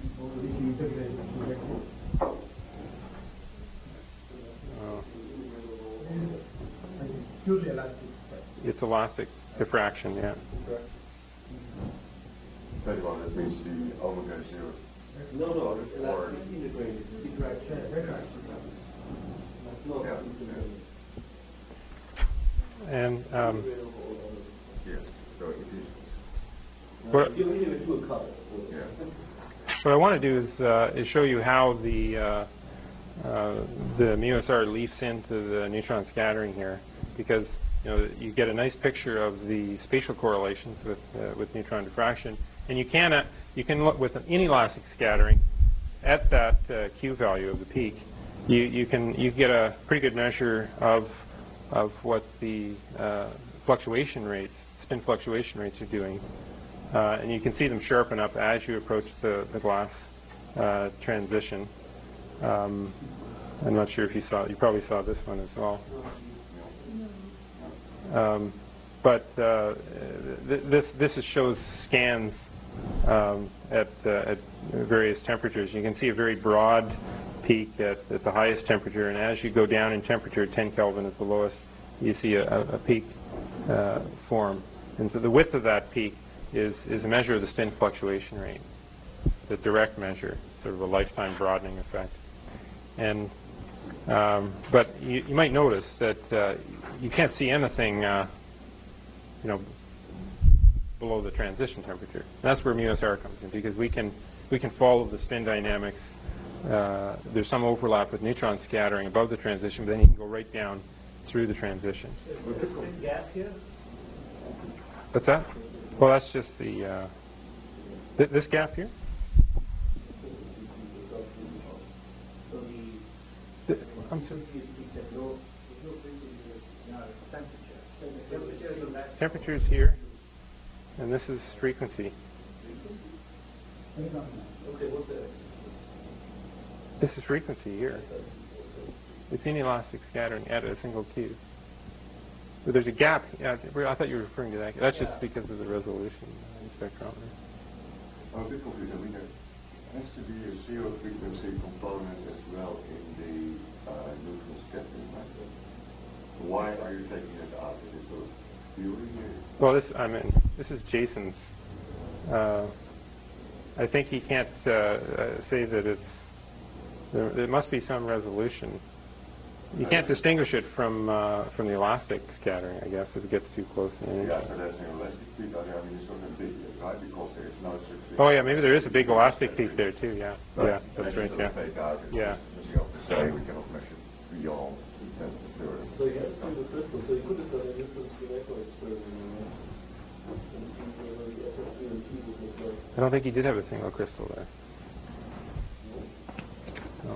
Uh, it's elastic diffraction, yeah. Very well, that means the omega is zero. No, no, it's elastic integrated. Diffraction. No, Yeah. And um, Yes, so it is. what, You leave it to a color. Yeah. what I want to do is, uh, is show you how the uh, uh, the mu S R leafs into the neutron scattering here, because you know you get a nice picture of the spatial correlations with uh, with neutron diffraction, and you can uh, you can look with an inelastic scattering at that uh, Q value of the peak. You you can you get a pretty good measure of of what the uh, fluctuation rates, spin fluctuation rates are doing, uh, and you can see them sharpen up as you approach the, the glass uh, transition. Um, I'm not sure if you saw, you probably saw this one as well. Um, but uh, th this this is shows scans um, at uh, at various temperatures. You can see a very broad peak at, at the highest temperature, and as you go down in temperature, ten Kelvin is the lowest, you see a, a peak uh, form. And so the width of that peak is, is a measure of the spin fluctuation rate, the direct measure, sort of a lifetime broadening effect. And um, but you, you might notice that uh, you can't see anything, uh, you know, below the transition temperature. And that's where mu S R comes in, because we can we can follow the spin dynamics. Uh, there's some overlap with neutron scattering above the transition, but then you can go right down through the transition. Gas here? What's that? Well, that's just the uh, th this gap here. Th I'm sorry. Temperature is here, and this is frequency. Okay, what's that? This is frequency here. It's inelastic scattering at a single Q. But there's a gap. Yeah, I thought you were referring to that. That's just because of the resolution in the spectrometer. I'm a bit confused. I mean, there has to be a zero frequency component as well in the uh, neutron scattering method. Why are you taking it out? Is it sort of theory here? Well, this I mean, this is Jason's. Uh, I think he can't uh, uh, say that it's. There, there must be some resolution. You can't distinguish it from uh, from the elastic scattering, I guess, if it gets too close. In Yeah, so there's an elastic peak. I mean, it's sort of big, right? Because there's no such. Oh yeah, maybe there is a big elastic peak there too. Yeah, Right. yeah, that's right. Yeah, yeah. As you often say, we cannot measure beyond the theory. So you have to do the crystal. So you could have done a difference with echo experiment. I don't think he did have a single crystal there. No.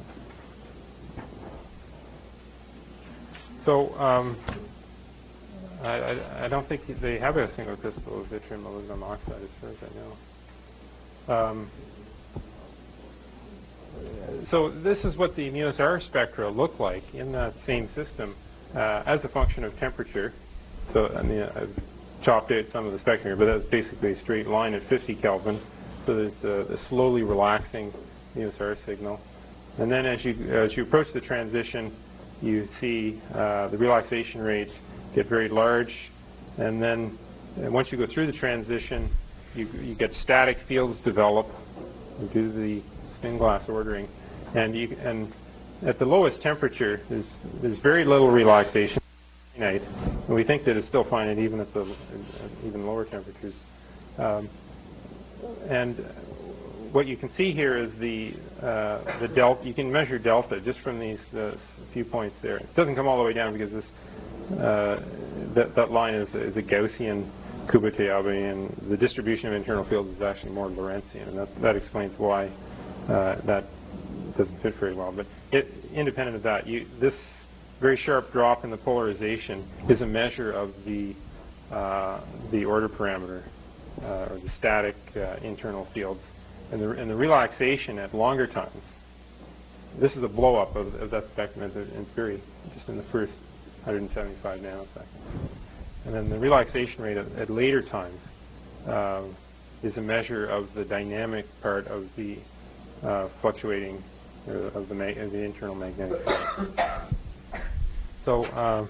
So um, I, I, I don't think they have a single crystal of yttrium molybdenum oxide, as far as I know. Um, so this is what the MEOS-R spectra look like in that same system uh, as a function of temperature. So I mean, I've chopped out some of the spectrum here, but that's basically a straight line at fifty Kelvin. So there's a, a slowly relaxing MEOS-R signal. And then as you, as you approach the transition, you see uh, the relaxation rate get very large. And then and once you go through the transition, you, you get static fields develop. You do the spin glass ordering. And, you, and at the lowest temperature, there's, there's very little relaxation. And we think that it's still finite even at the at even lower temperatures. Um, and what you can see here is the uh, the delta. You can measure delta just from these uh, few points there. It doesn't come all the way down because this uh, that that line is, is a Gaussian Kubo-Tayabe, and the distribution of internal fields is actually more Lorentzian, and that that explains why uh, that doesn't fit very well. But it, independent of that, you, this very sharp drop in the polarization is a measure of the uh, the order parameter uh, or the static uh, internal fields, and the and the relaxation at longer times. This is a blow up of, of that spectrum, and it's very just in the first one hundred seventy-five nanoseconds. And then the relaxation rate at, at later times uh, is a measure of the dynamic part of the uh, fluctuating uh, of the ma of the internal magnetic field. So uh,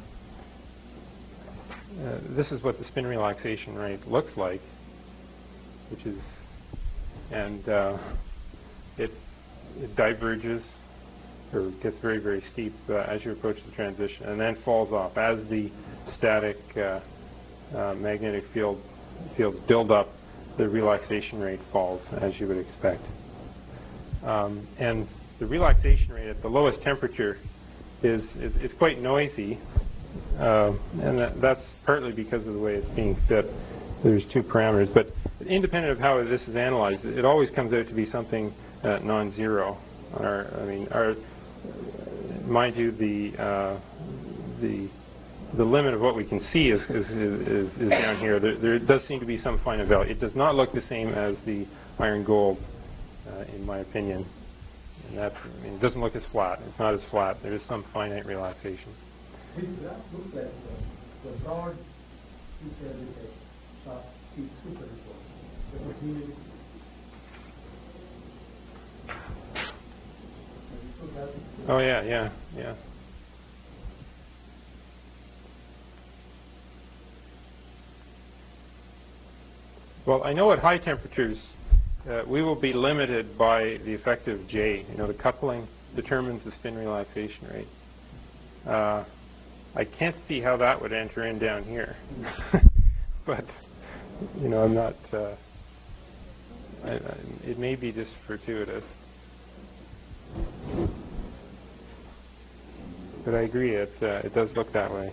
uh, this is what the spin relaxation rate looks like, which is, and uh, it, it diverges or gets very, very steep uh, as you approach the transition, and then falls off as the static uh, uh, magnetic field fields build up. The relaxation rate falls, as you would expect, um, and the relaxation rate at the lowest temperature is, is it's quite noisy, uh, and that, that's partly because of the way it's being fit. There's two parameters, but independent of how this is analyzed, it always comes out to be something uh, non-zero. Our, I mean, our, mind you, the uh, the the limit of what we can see is is, is, is down here. There, there does seem to be some finite value. It does not look the same as the iron gold, uh, in my opinion. And that, I mean, it doesn't look as flat. It's not as flat. There is some finite relaxation. That looks like the, the broad feature with a soft peak super report. That was needed. Oh yeah, yeah, yeah. Well, I know at high temperatures uh, we will be limited by the effective J. You know, the coupling determines the spin relaxation rate. Uh, I can't see how that would enter in down here, but you know, I'm not. Uh, I, I, it may be just fortuitous, but I agree. It uh, it does look that way.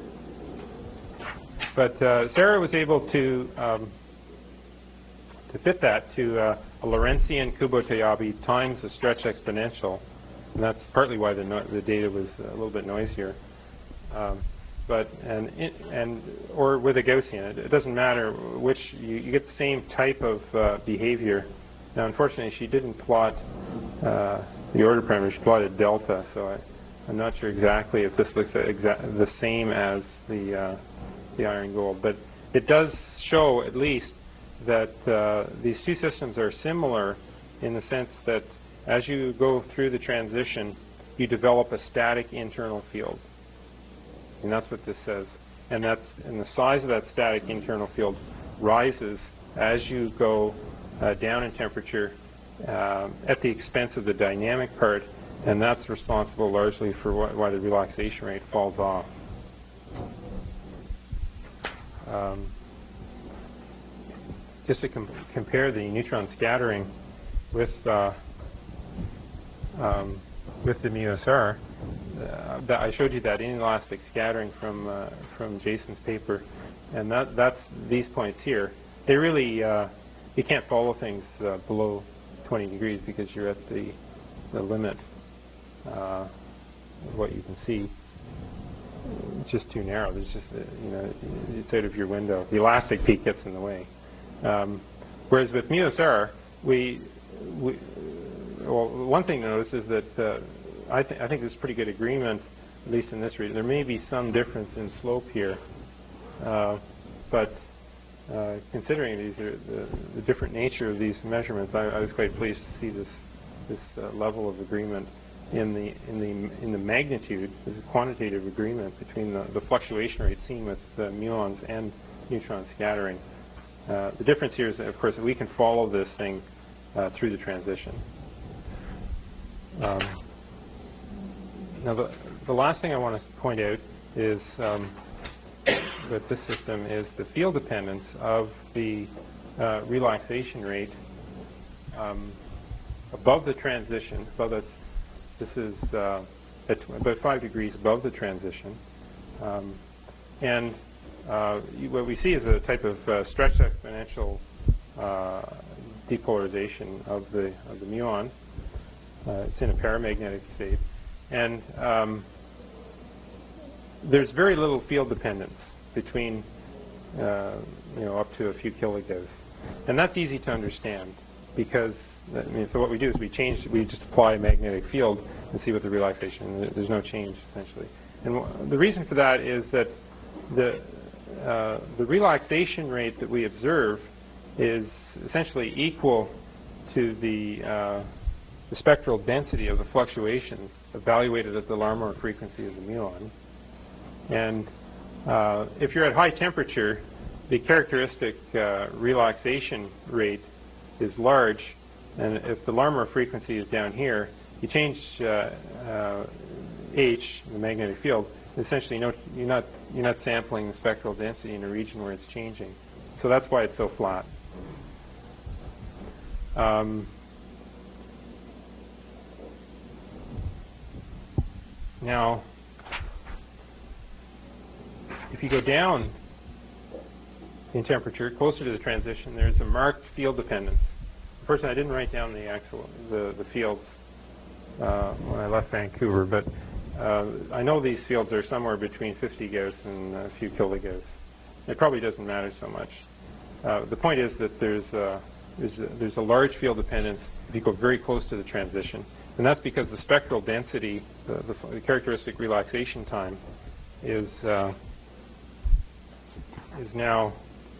But uh, Sarah was able to. Um, to fit that to uh, a Lorentzian Kubo-Tayabe times a stretch exponential, and that's partly why the, no the data was a little bit noisier. Um, but and and or with a Gaussian, it, it doesn't matter which. You, you get the same type of uh, behavior. Now, unfortunately, she didn't plot uh, the order parameter. She plotted delta, so I, I'm not sure exactly if this looks exa the same as the uh, the iron gold, but it does show at least that uh, these two systems are similar in the sense that as you go through the transition, you develop a static internal field. And that's what this says. And that's and the size of that static internal field rises as you go uh, down in temperature uh, at the expense of the dynamic part, and that's responsible largely for wh why the relaxation rate falls off. Um, Just to com compare the neutron scattering with uh, um, with the MEOS-R, uh, that I showed you that inelastic scattering from uh, from Jason's paper, and that that's these points here. They really uh, you can't follow things uh, below twenty degrees because you're at the the limit uh, of what you can see. It's just too narrow. There's just uh, you know it's out of your window. The elastic peak gets in the way. Um, whereas with MEOS-R, we, we well, one thing to notice is that uh, I, th I think there's pretty good agreement, at least in this region. There may be some difference in slope here, uh, but uh, considering these are the, the different nature of these measurements, I, I was quite pleased to see this this uh, level of agreement in the in the in the magnitude, this quantitative agreement between the, the fluctuation rate seen with uh, muons and neutron scattering. Uh, the difference here is that, of course, that we can follow this thing uh, through the transition. Um, now, the, the last thing I want to point out is um, with this system is the field dependence of the uh, relaxation rate um, above the transition. Above the, this is uh, at about five degrees above the transition, um, and uh, you, what we see is a type of uh, stretched exponential uh, depolarization of the of the muon. Uh, it's in a paramagnetic state, and um, there's very little field dependence between uh, you know up to a few kilogauss, and that's easy to understand because I mean, so what we do is we change, we just apply a magnetic field and see what the relaxation. There's no change essentially, and w the reason for that is that the uh, the relaxation rate that we observe is essentially equal to the uh, the spectral density of the fluctuations evaluated at the Larmor frequency of the muon. And uh, if you're at high temperature, the characteristic uh, relaxation rate is large, and if the Larmor frequency is down here, you change uh, uh, H, the magnetic field, essentially no, you're not you're not sampling the spectral density in a region where it's changing. So that's why it's so flat. Um, now, if you go down in temperature, closer to the transition, there's a marked field dependence. Unfortunately, I didn't write down the actual the, the fields uh, when I left Vancouver, but uh, I know these fields are somewhere between fifty Gauss and a few kilogauss. It probably doesn't matter so much. Uh, the point is that there's a, there's, a, there's a large field dependence if you go very close to the transition, and that's because the spectral density, the, the, the characteristic relaxation time, is uh, is now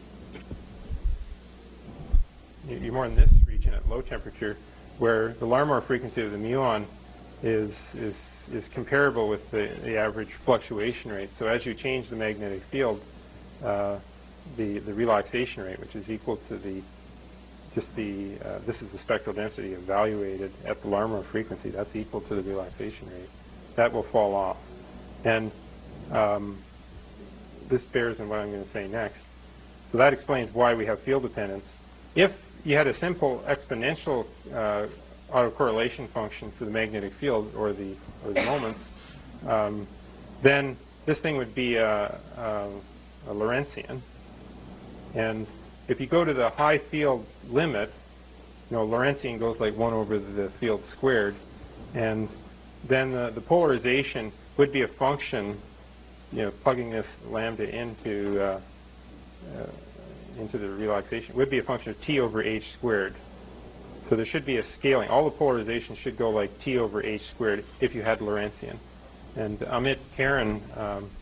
you're more in this region at low temperature, where the Larmor frequency of the muon is is is comparable with the, the average fluctuation rate. So as you change the magnetic field, uh, the the relaxation rate, which is equal to the just the uh, this is the spectral density evaluated at the Larmor frequency. That's equal to the relaxation rate. That will fall off, and um, this bears in what I'm going to say next. So that explains why we have field dependence. If you had a simple exponential uh, autocorrelation function for the magnetic field or the or the moments, um, then this thing would be a, a, a Lorentzian. And if you go to the high field limit, you know, Lorentzian goes like one over the field squared, and then the, the polarization would be a function, you know, plugging this lambda into uh, uh, into the relaxation would be a function of t over h squared. So there should be a scaling. All the polarization should go like t over h squared if you had Lorentzian. And Amit Karan um,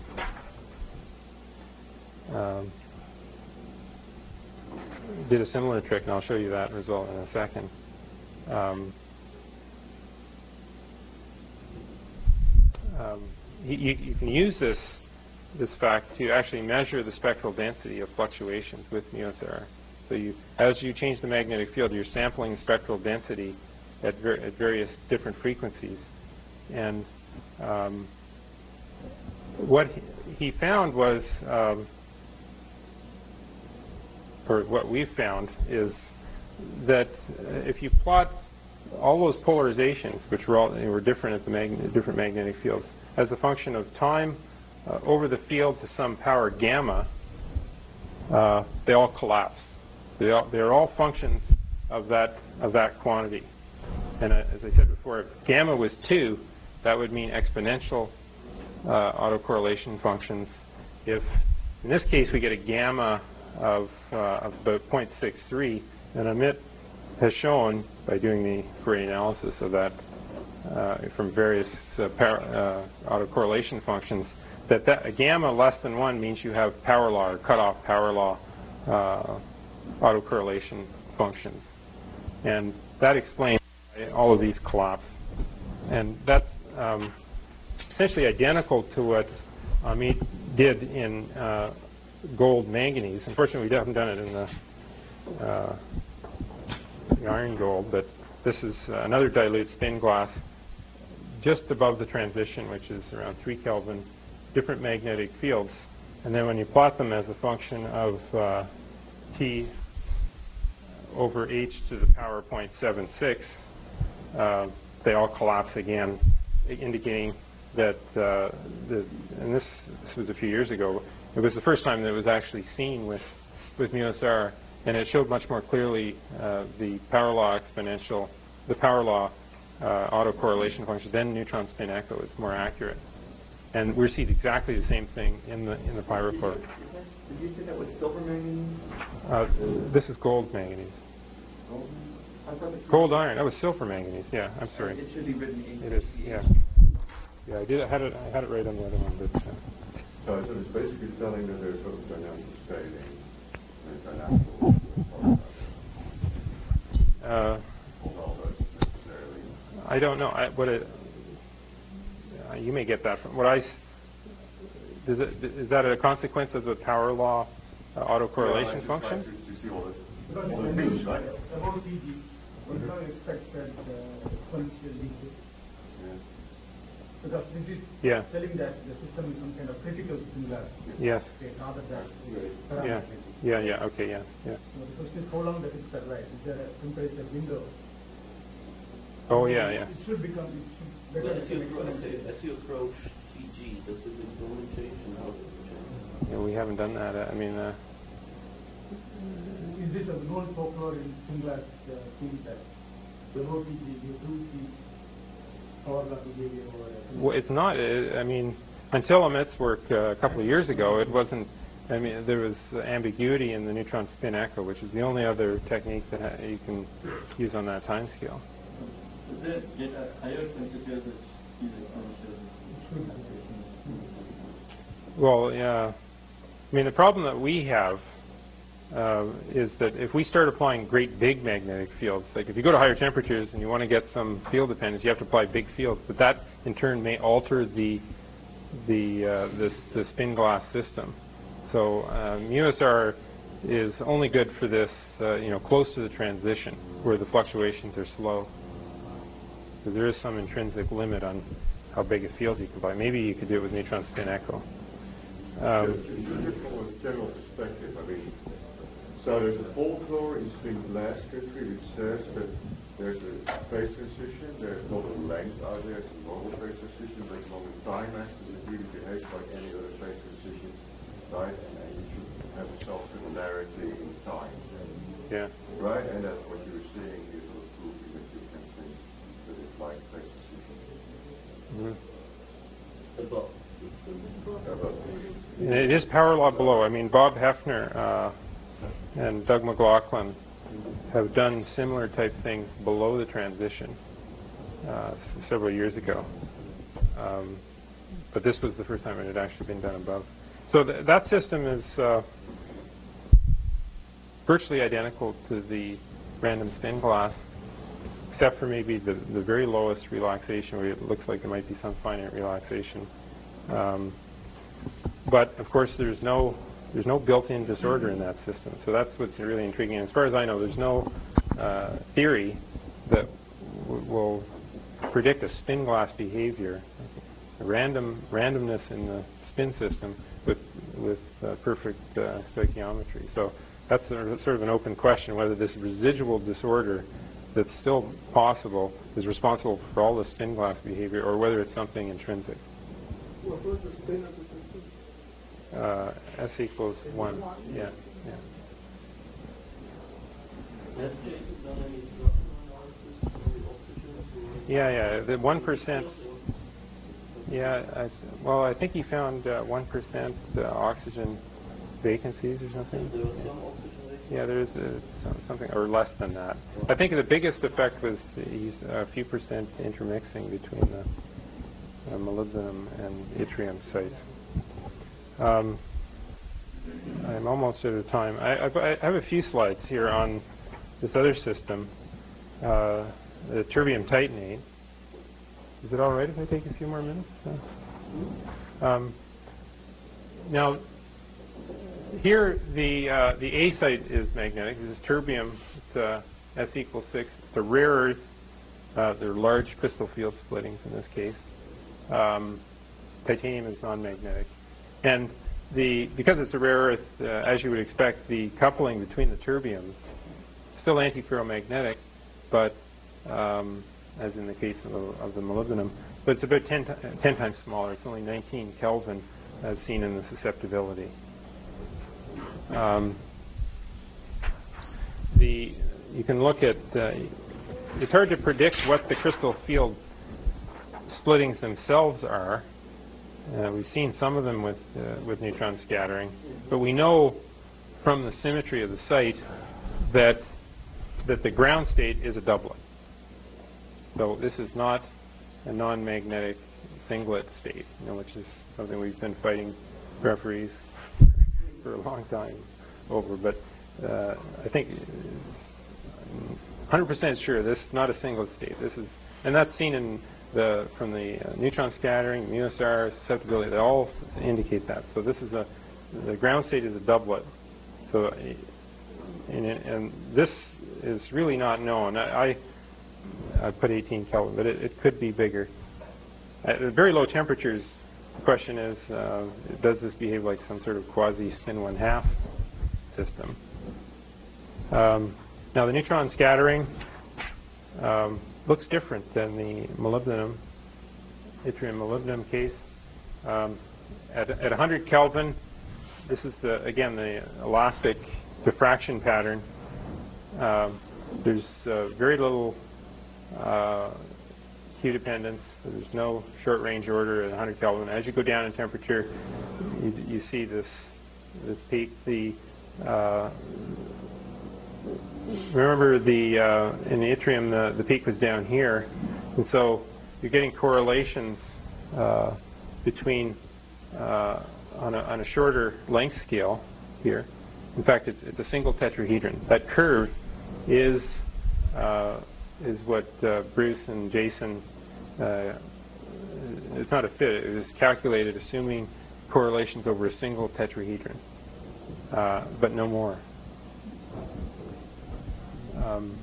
um, did a similar trick, and I'll show you that result in a second. Um, um, you, you can use this this fact to actually measure the spectral density of fluctuations with Muosera. So you, as you change the magnetic field, you're sampling the spectral density at, ver at various different frequencies. And um, what he, he found was, um, or what we've found, is that if you plot all those polarizations, which were, all, were different at the mag different magnetic fields, as a function of time, Uh, over the field to some power gamma, uh, they all collapse. They all, they're all functions of that of that quantity. And uh, as I said before, if gamma was two, that would mean exponential uh, autocorrelation functions. If in this case we get a gamma of, uh, of about zero point six three, and Amit has shown, by doing the Fourier analysis of that uh, from various uh, power, uh, autocorrelation functions, that, that a gamma less than one means you have power law or cutoff power law uh, autocorrelation functions. And that explains why all of these collapse. And that's um, essentially identical to what Amit did in uh, gold manganese. Unfortunately, we haven't done it in the, uh, the iron gold, but this is uh, another dilute spin glass just above the transition, which is around three Kelvin, different magnetic fields. And then when you plot them as a function of uh, T over H to the power zero point seven six, uh, they all collapse again, indicating that, uh, the, and this, this was a few years ago, it was the first time that it was actually seen with, with MuSR, and it showed much more clearly uh, the power law exponential, the power law uh, autocorrelation function than neutron spin echo. It's more accurate. And we're seeing exactly the same thing in the in the pyrochlore. Did you say that was silver manganese? Uh, this is gold manganese. Gold? I thought it Gold iron. That was silver manganese. Yeah, I'm sorry. It should be written H. It is. Yeah. Yeah, I did. I had it. I had it right on the other one, but. Uh, So, so it's basically telling that there's sort of dynamic scaling and dynamic. Uh, I don't know. I, what it, uh, you may get that from what I. Does it, is that a consequence of the power law uh, autocorrelation yeah, function? Like to, to see all this, Because all the when things, you- right? about P G, we don't expect that uh, exponential decay. Yeah. Because this is Yeah. telling that the system is some kind of critical singularity. Yes. Okay, not that that Yeah. Yeah. Yeah. Okay. Yeah. Yeah. So the question is how long does it survive? Is there a temperature window? Oh yeah. Yeah. It should become, it should But better as you become approach, exponential. as you approach T G, does the component change and how does it change? Yeah, we haven't done that. Uh, I mean, uh, Is this a known folklore in singular uh, thing that below P G you do see power law behavior or a well, it's not. Uh, I mean, until Amit's work uh, a couple of years ago, it wasn't. I mean, there was ambiguity in the neutron spin echo, which is the only other technique that ha you can use on that time scale. Is there get a higher temperature that is exponential? Well, yeah. I mean, the problem that we have uh, is that if we start applying great big magnetic fields, like if you go to higher temperatures and you want to get some field dependence, you have to apply big fields. But that, in turn, may alter the the uh, the, the spin glass system. So um, MuSR is only good for this, uh, you know, close to the transition, where the fluctuations are slow. Because there is some intrinsic limit on how big a field you can apply. Maybe you could do it with neutron spin echo. Um, Just from a general perspective, I mean, so there's a folklore in spin glass country which says that there's a phase transition, there's not a length out there, it's a normal phase transition, but it's not a time axis, it really behaves like any other phase transition, right? And, and you should have a self-similarity in time. yeah. Right? And that's what you're seeing here, sort of proving that you can think that it's like phase transition. Mhm. Above. And it is power law below. I mean, Bob Hefner uh, and Doug McLaughlin have done similar type things below the transition uh, several years ago. Um, but this was the first time it had actually been done above. So th that system is uh, virtually identical to the random spin glass, except for maybe the, the very lowest relaxation, where it looks like there might be some finite relaxation. Um, but of course, there's no there's no built-in disorder in that system. So that's what's really intriguing. As far as I know, there's no uh, theory that w will predict a spin glass behavior, a random randomness in the spin system with with uh, perfect uh, stoichiometry. So that's a, sort of an open question whether this residual disorder that's still possible is responsible for all the spin glass behavior, or whether it's something intrinsic. What was the spin of the system? Uh, S equals one. Yeah, yeah. Has Jacob done any structural analysis of the oxygen? Yeah, yeah. The one percent. Yeah. I, well, I think he found uh, one percent uh, oxygen vacancies or something. There was some oxygen vacancies? Yeah, there's uh, something, or less than that. I think the biggest effect was these a few percent intermixing between the uh, molybdenum and yttrium sites. Um, I'm almost out of time. I, I, I have a few slides here on this other system, uh, the terbium titanate. Is it all right if I take a few more minutes? Uh, um, now, here the uh, the A site is magnetic. This is terbium. It's uh, S equals six. It's a rare earth. Uh, they're large crystal field splittings in this case. Um, titanium is non-magnetic, and the because it's a rare earth, uh, as you would expect, the coupling between the terbiums still antiferromagnetic, but um, as in the case of the, of the molybdenum, but it's about ten, ten times smaller. It's only nineteen Kelvin, as seen in the susceptibility. Um, the you can look at. Uh, it's hard to predict what the crystal field splittings themselves are. Uh, we've seen some of them with uh, with neutron scattering, but we know from the symmetry of the site that that the ground state is a doublet. So this is not a non-magnetic singlet state, you know, which is something we've been fighting referees for a long time over. But uh, I think one hundred percent sure this is not a singlet state. This is, and that's seen in the from the uh, neutron scattering, immunosar, susceptibility. They all indicate that. So this is a the ground state is a doublet. So and, and this is really not known. I I put eighteen Kelvin, but it, it could be bigger. At very low temperatures, the question is, uh, does this behave like some sort of quasi-spin one-half system? Um, now, the neutron scattering um, looks different than the molybdenum, yttrium molybdenum case. Um, at, at one hundred Kelvin, this is, the, again, the elastic diffraction pattern. Um, there's uh, very little uh, Q dependence. So there's no short range order at one hundred Kelvin. As you go down in temperature, you, you see this this peak. The uh, remember the uh, in the yttrium the, the peak was down here, and so you're getting correlations uh, between uh, on a on a shorter length scale here. In fact, it's it's a single tetrahedron. That curve is uh, is what uh, Bruce and Jason, uh, it's not a fit, it was calculated assuming correlations over a single tetrahedron, uh, but no more. Um,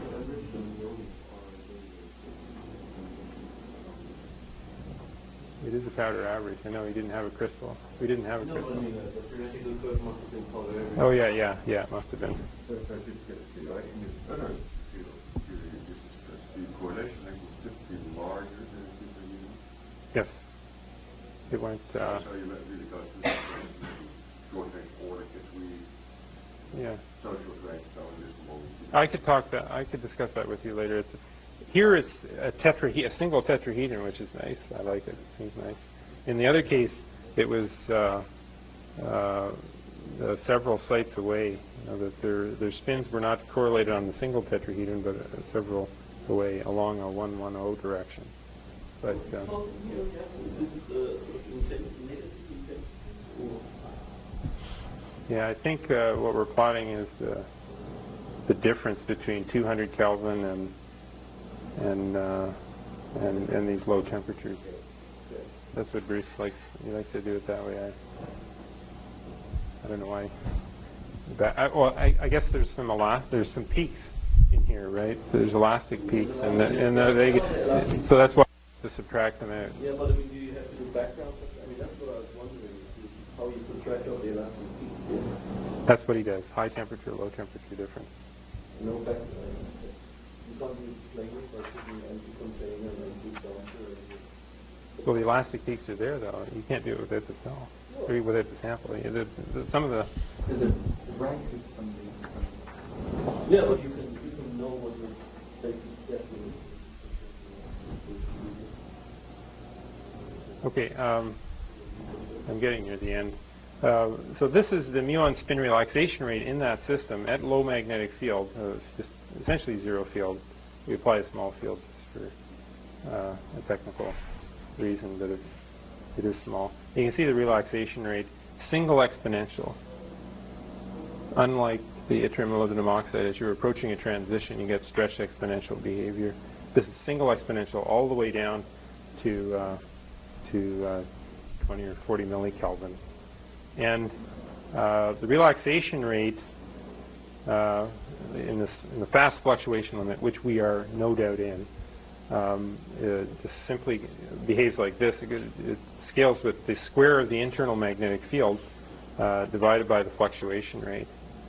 it is a powder average. I know he didn't have a crystal. We didn't have a no, crystal. I mean, uh, the theoretical curve must have been powder average. Oh yeah, yeah, yeah, it must have been. So if I just get a feel, I think it's better feel, feel just the correlation length was typically larger than a superunit. Yes. It went. Uh, That's how you let really got to the short range order gets we yeah. so short range down this moment. I could talk that. I could discuss that with you later. It's, here it's a tetra, a single tetrahedron, which is nice. I like it. It seems nice. In the other case, it was uh, uh, uh, several sites away. You know, that their their spins were not correlated on the single tetrahedron, but uh, several away along a one one zero direction. But uh, So, you know, this is uh, intent, negative intent. Or yeah, I think uh, what we're plotting is the the difference between two hundred Kelvin and and uh, and and these low temperatures. That's what Bruce likes. He likes to do it that way. I I don't know why. But I, well, I, I guess there's some elas there's some peaks in here, right? There's elastic peaks, and the, and the, they get, so that's why to subtract them out. yeah, but I mean, do you have to do background? I mean, that's what I was wondering, how you subtract out the elastic peak. Yeah. That's what he does. High temperature, low temperature difference. No background. You can't do language by putting anti-container and anti-counter. Well, the elastic peaks are there, though. You can't do it without the cell, or without the sample. Yeah, the, the, some of the Is it rank is from the, from Yeah, but you can you can know what your safety step is. okay. Um, I'm getting near the end. uh, so this is the muon spin relaxation rate in that system at low magnetic field, uh, just essentially zero field. We apply a small field just for uh, a technical reason, but it, it is small. You can see the relaxation rate, single exponential. Unlike the yttrium molybdenum oxide, as you're approaching a transition, you get stretched exponential behavior. This is single exponential all the way down to uh, to uh, twenty or forty millikelvin. And uh, the relaxation rate uh, in, this, in the fast fluctuation limit, which we are no doubt in, um, it just simply behaves like this. It, it scales with the square of the internal magnetic field uh, divided by the fluctuation rate.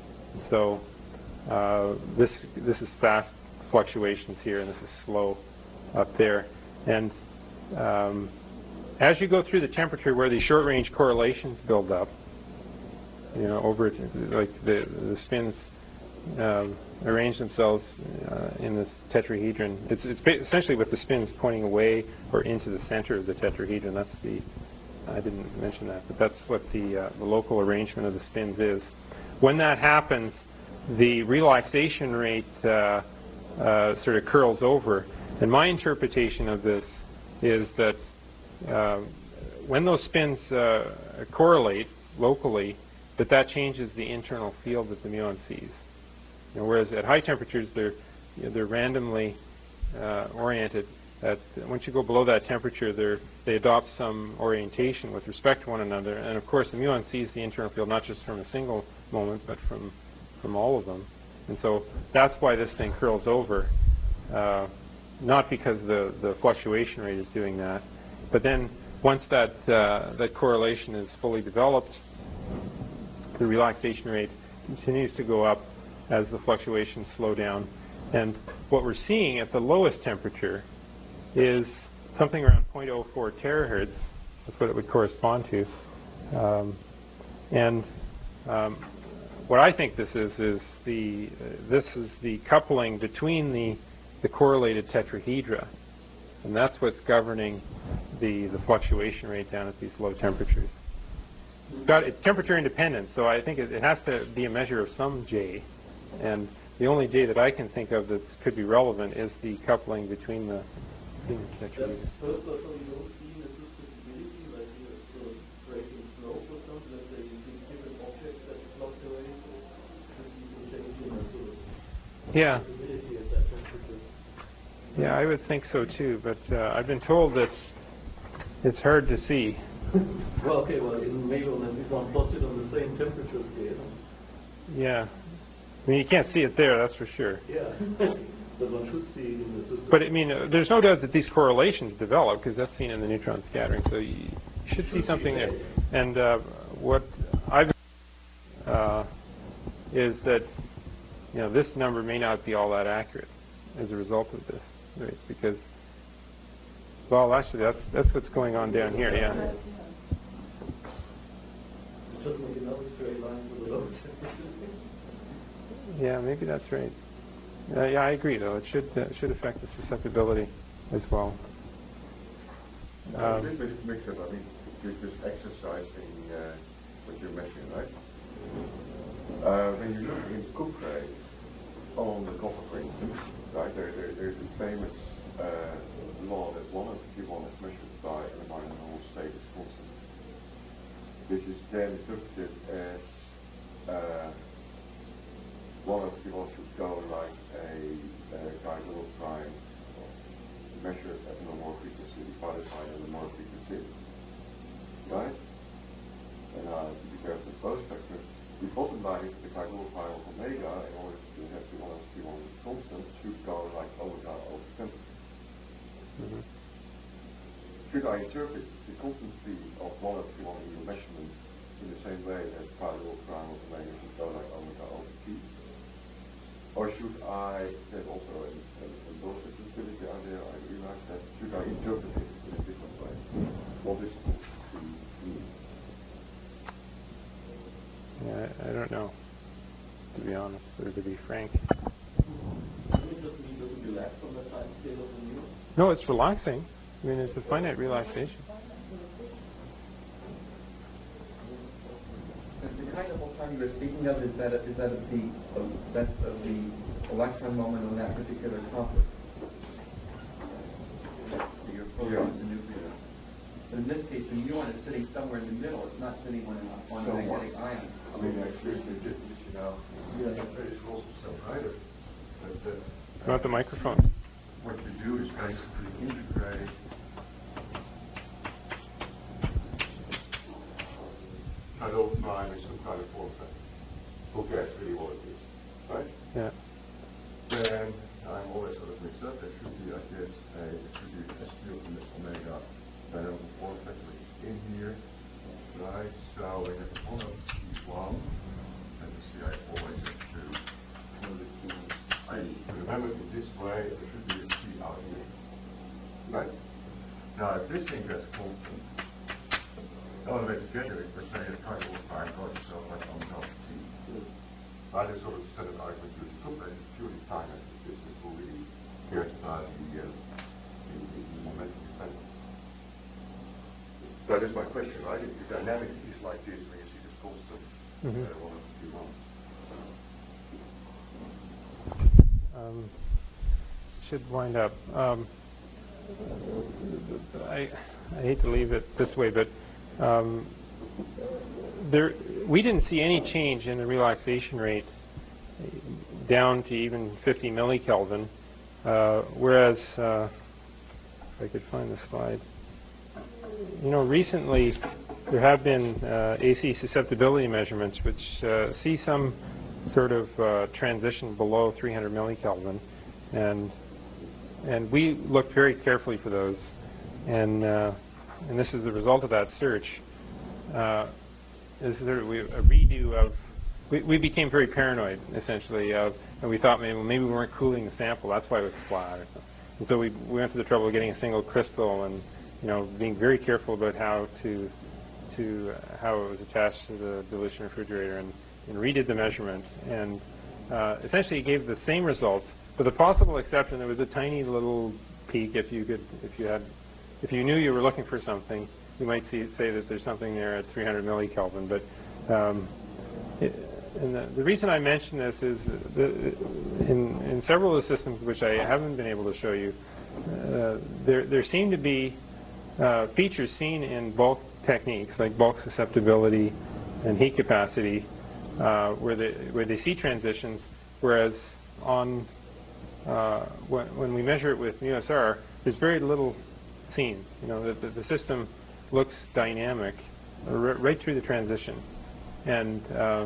So uh, this this is fast fluctuations here, and this is slow up there. And um, as you go through the temperature where these short-range correlations build up, you know, over like the the spins um, arrange themselves uh, in this tetrahedron. It's it's essentially with the spins pointing away or into the center of the tetrahedron. That's the I didn't mention that, but that's what the uh, the local arrangement of the spins is. When that happens, the relaxation rate uh, uh, sort of curls over. And my interpretation of this is that uh, when those spins uh, correlate locally, that that changes the internal field that the muon sees. You know, whereas at high temperatures, they're you know, they're randomly uh, oriented. At once you go below that temperature, they're, they adopt some orientation with respect to one another. And of course, the muon sees the internal field not just from a single moment, but from from all of them. And so that's why this thing curls over, uh, not because the the fluctuation rate is doing that, but then once that uh, that correlation is fully developed, the relaxation rate continues to go up as the fluctuations slow down. And what we're seeing at the lowest temperature is something around zero point zero four terahertz. That's what it would correspond to. Um, and um, what I think this is is the uh, this is the coupling between the the correlated tetrahedra, and that's what's governing the the fluctuation rate down at these low temperatures. It's got it's temperature independent, so I think it, it has to be a measure of some J, and the only J that I can think of that could be relevant is the coupling between the between the tetrahedra. First of all, you don't see the susceptibility, like you're sort of breaking slope or something, let's say you see different objects that fluctuate, or you can change in a sort of Yeah. susceptibility at that temperature. Yeah, I would think so too, but uh, I've been told that it's hard to see. Well, okay, well, in maybe on if one plots it on the same temperature scale. Yeah. I mean, you can't see it there, that's for sure. Yeah. But one should see it in the system. But I mean, uh, there's no doubt that these correlations develop because that's seen in the neutron scattering. So you should see something there. And uh, what I've uh, is that you know this number may not be all that accurate as a result of this, right? Because well, actually, that's that's what's going on down here. Yeah. Just make another straight line for the low temperature. Yeah, maybe that's right. Uh, yeah, I agree. Though it should uh, should affect the susceptibility as well. Um, Um, this mix up, I mean, you're just exercising uh, what you're measuring, right? Uh, when you look in Cook rays on the copper, for instance, right, there, there, there's a famous uh, law that one of the one is measured by an environmental status constant, which is then interpreted as uh, one of the one should go like a, a guidal prime measured at a normal frequency divided by a normal frequency, right? And uh, to be careful with both factors, the bottom line is the guidal prime of omega, in order to have the one of the one constant, should go like omega over ten. mm-hmm. Should I interpret the constancy of one of the one in your measurement in the same way as guidal prime of omega should go like omega over t? Or should I, there's also a, a, a low sensitivity out there, I realize that, should I interpret it in a different way? What is to me? Yeah, I, I don't know, to be honest, or to be frank. Doesn't it just mean doesn't relax on the time scale of the needle? No, it's relaxing. I mean, it's a finite relaxation. graph you were speaking of, is that, is that of the, of, that's of the electron moment on that particular copper? So you're photoning the nucleus. But in this case, when you want it sitting somewhere in the middle, it's not sitting on, a- on a magnetic ion. I mean, I seriously did this, you know, yeah, that's very close to some either. But, uh, Not the microphone. what you do is basically integrate kind of prime in some kind of form factor. Who cares really what it is, right? Yeah. Then I'm always sort of mixed up. There should be, I guess, a it should be a S Q from this omega dynamical form factor which is in here, right? So we have one of T one, and you see I always have to I remember it this way. There should be a T out here, right? Now if this thing gets constant, the elevator schedule per se is kind of all time for itself like on top of T. I just sort of set an argument to the couple, it's purely time as the business who really cares about the, uh, the, the, the momentum dependence. That is my question, right? If the dynamic is like this when you see this constant, Mm-hmm. uh, one of the two ones. Um, should wind up. Um, I, I hate to leave it this way, but um, there we didn't see any change in the relaxation rate down to even fifty millikelvin, uh, whereas uh, if I could find the slide, you know, recently there have been uh, A C susceptibility measurements which uh, see some sort of uh, transition below three hundred millikelvin, and and we looked very carefully for those, and uh, and this is the result of that search. Uh, is there we, a redo of we, we became very paranoid essentially, uh, and we thought maybe well, maybe we weren't cooling the sample, that's why it was flat. Or something. And so we we went to the trouble of getting a single crystal and you know being very careful about how to to uh, how it was attached to the dilution refrigerator and. and redid the measurement, and uh, essentially it gave the same results, with a possible exception. There was a tiny little peak. If you could, if you had, if you knew you were looking for something, you might see, say that there's something there at three hundred millikelvin. But um, it, and the, the reason I mention this is the, in, in several of the systems which I haven't been able to show you, uh, there there seem to be uh, features seen in bulk techniques like bulk susceptibility and heat capacity. Uh, where they where they see transitions, whereas on uh, when, when we measure it with M U S R, there's very little seen. You know, the, the, the system looks dynamic right through the transition, and uh,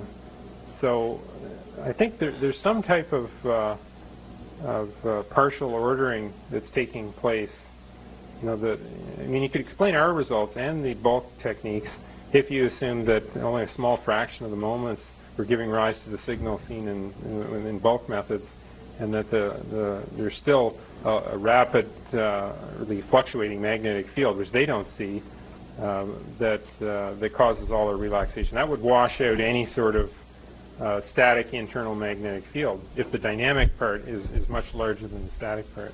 so I think there, there's some type of uh, of uh, partial ordering that's taking place. You know, the I mean, you could explain our results and the bulk techniques if you assume that only a small fraction of the moments were giving rise to the signal seen in, in, in bulk methods, and that the, the, there's still a, a rapid, uh, really fluctuating magnetic field, which they don't see, um, that, uh, that causes all the relaxation. That would wash out any sort of uh, static internal magnetic field if the dynamic part is, is much larger than the static part.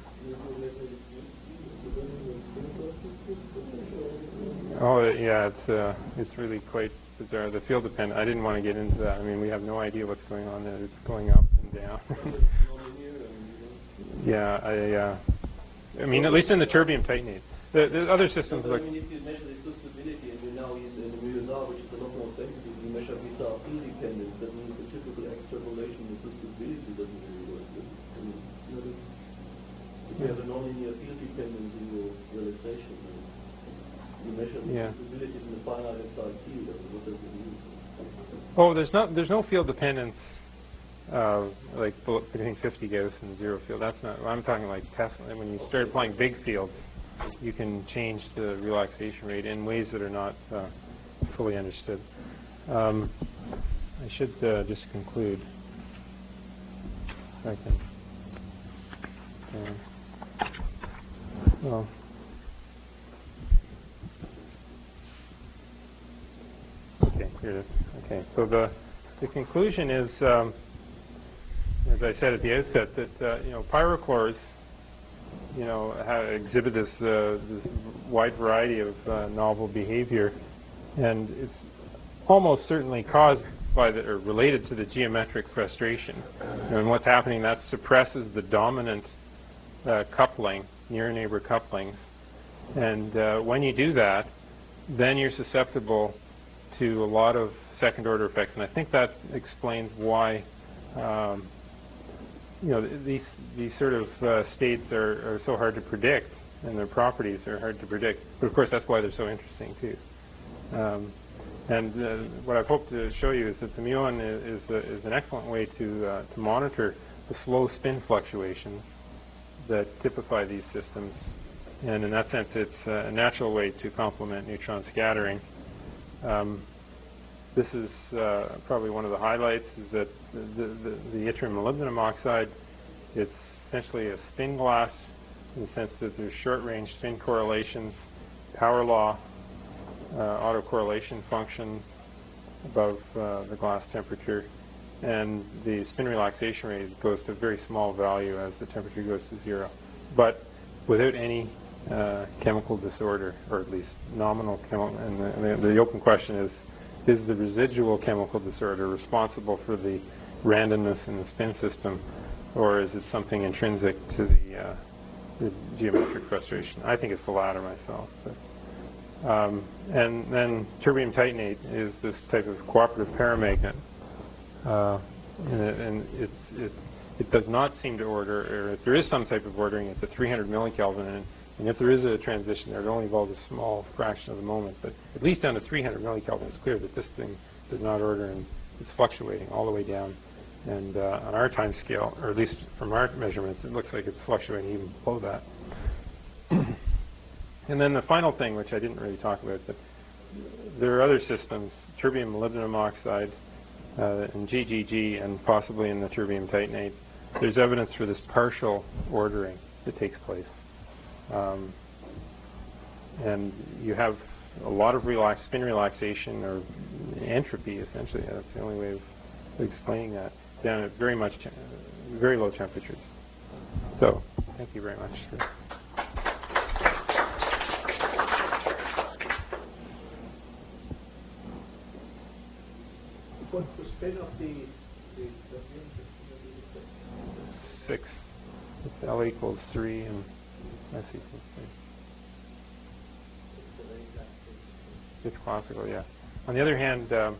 Oh, yeah, it's, uh, it's really quite bizarre. The field dependent, I didn't want to get into that. I mean, we have no idea what's going on there. It's going up and down. yeah, I, uh, I mean, at least in the terbium titanate. The, the other systems so, like... I mean, if you measure the susceptibility and you now use an M U S R, which is a lot more sensitive, you measure without field dependence, that means the typical extrapolation of susceptibility doesn't really work. I mean, you know, if you have a nonlinear field dependence in your relaxation, you measure the yeah. susceptibility in the finite inside field, I mean, what does it mean? Oh, there's not there's no field dependence uh, like between fifty Gauss and zero field. That's not. I'm talking like Tesla. When you start applying big fields, you can change the relaxation rate in ways that are not uh, fully understood. Um, I should uh, just conclude. I can. Uh, well. Okay, here it is. Okay, so the the conclusion is, um, as I said at the outset, that uh, you know pyrochlores, you know, have, exhibit this uh, this wide variety of uh, novel behavior, and it's almost certainly caused by the, or related to the geometric frustration. And what's happening, that suppresses the dominant uh, coupling, near neighbor couplings. And uh, when you do that, then you're susceptible to a lot of second order effects. And I think that explains why um, you know, these, these sort of uh, states are, are so hard to predict, and their properties are hard to predict. But of course, that's why they're so interesting too. Um, and uh, what I've hoped to show you is that the muon is, is, a, is an excellent way to, uh, to monitor the slow spin fluctuations that typify these systems. And in that sense, it's uh, a natural way to complement neutron scattering. Um, this is uh, probably one of the highlights, is that the, the, the yttrium molybdenum oxide, it's essentially a spin glass in the sense that there's short-range spin correlations, power law, uh, autocorrelation function above uh, the glass temperature, and the spin relaxation rate goes to a very small value as the temperature goes to zero, but without any uh, chemical disorder, or at least nominal chemical. And the, the, the open question is, is the residual chemical disorder responsible for the randomness in the spin system, or is it something intrinsic to the, uh, the geometric frustration? I think it's the latter myself. But, um, and then terbium titanate is this type of cooperative paramagnet, uh, and, it, and it's, it, it does not seem to order, or if there is some type of ordering, it's at three hundred millikelvin, and, and if there is a transition there, it only involves a small fraction of the moment. But at least down to three hundred millikelvin, it's clear that this thing does not order, and it's fluctuating all the way down. And uh, on our time scale, or at least from our measurements, it looks like it's fluctuating even below that. And then the final thing, which I didn't really talk about, but there are other systems, terbium molybdenum oxide, uh, and G G G, and possibly in the terbium titanate. There's evidence for this partial ordering that takes place. Um, and you have a lot of relax, spin relaxation, or entropy, essentially. That's the only way of explaining that, down at very much, very low temperatures. So, thank you very much. What's the spin of the, the, the Six. It's L equals three and S equals three. It's classical, yeah. On the other hand, um,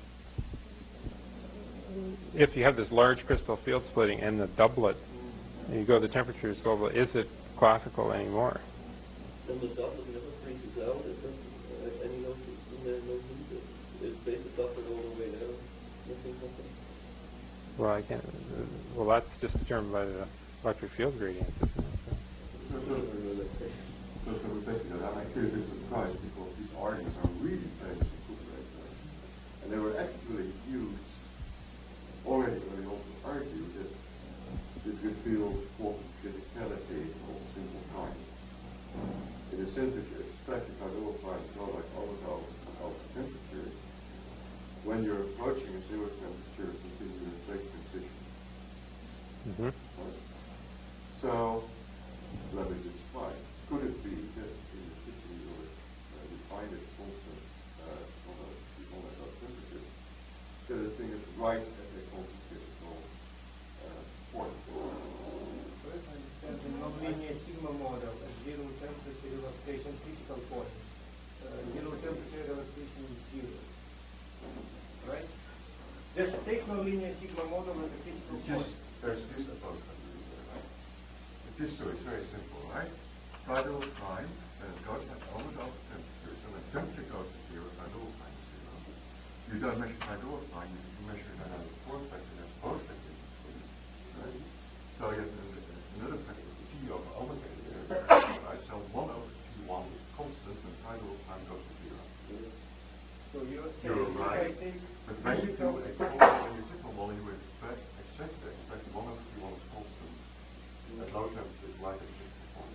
if you have this large crystal field splitting and the doublet, and you go the temperatures go, is it classical anymore? Then the doublet never freezes out. It doesn't, uh, any no, no heat. It's basically doublet all the way down. Nothing happens. Well, I can't. Uh, well, that's just determined by the electric field gradients, isn't it? So. So, so, so, so basically, I'm actually a bit surprised because these arguments are really famous in Kuppler, and they were actually used already when they also argue that this reveals quantum criticality of simple time. In the sense that you expect if I do apply so like all of our temperature, when you're approaching a zero temperature, it's in a phase transition. Mm-hmm. Right? So, let me just try. Could it be that in the system you uh, define it constant uh, on a on a temperature, that the thing is right at a constant physical uh, point? For instance, the nonlinear sigma model, a zero temperature relaxation critical point. Uh, zero temperature relaxation is zero. Right? Just take nonlinear sigma model as a critical Just point. there's this approach. Right? This story is very simple, right? Tidal time, and it goes at almost all the temperatures, and when temperature goes to zero, tidal time is zero. You don't measure tidal time, you measure that out of four factor, that's both factors. Right? So you have another factor, T over omega here, right? So one over T one is constant, and tidal time goes to zero. So you're saying You're right. if I take But when you do a when you simple model, you would expect, exactly expect one over T one is constant, and low temperature is like a fixed point.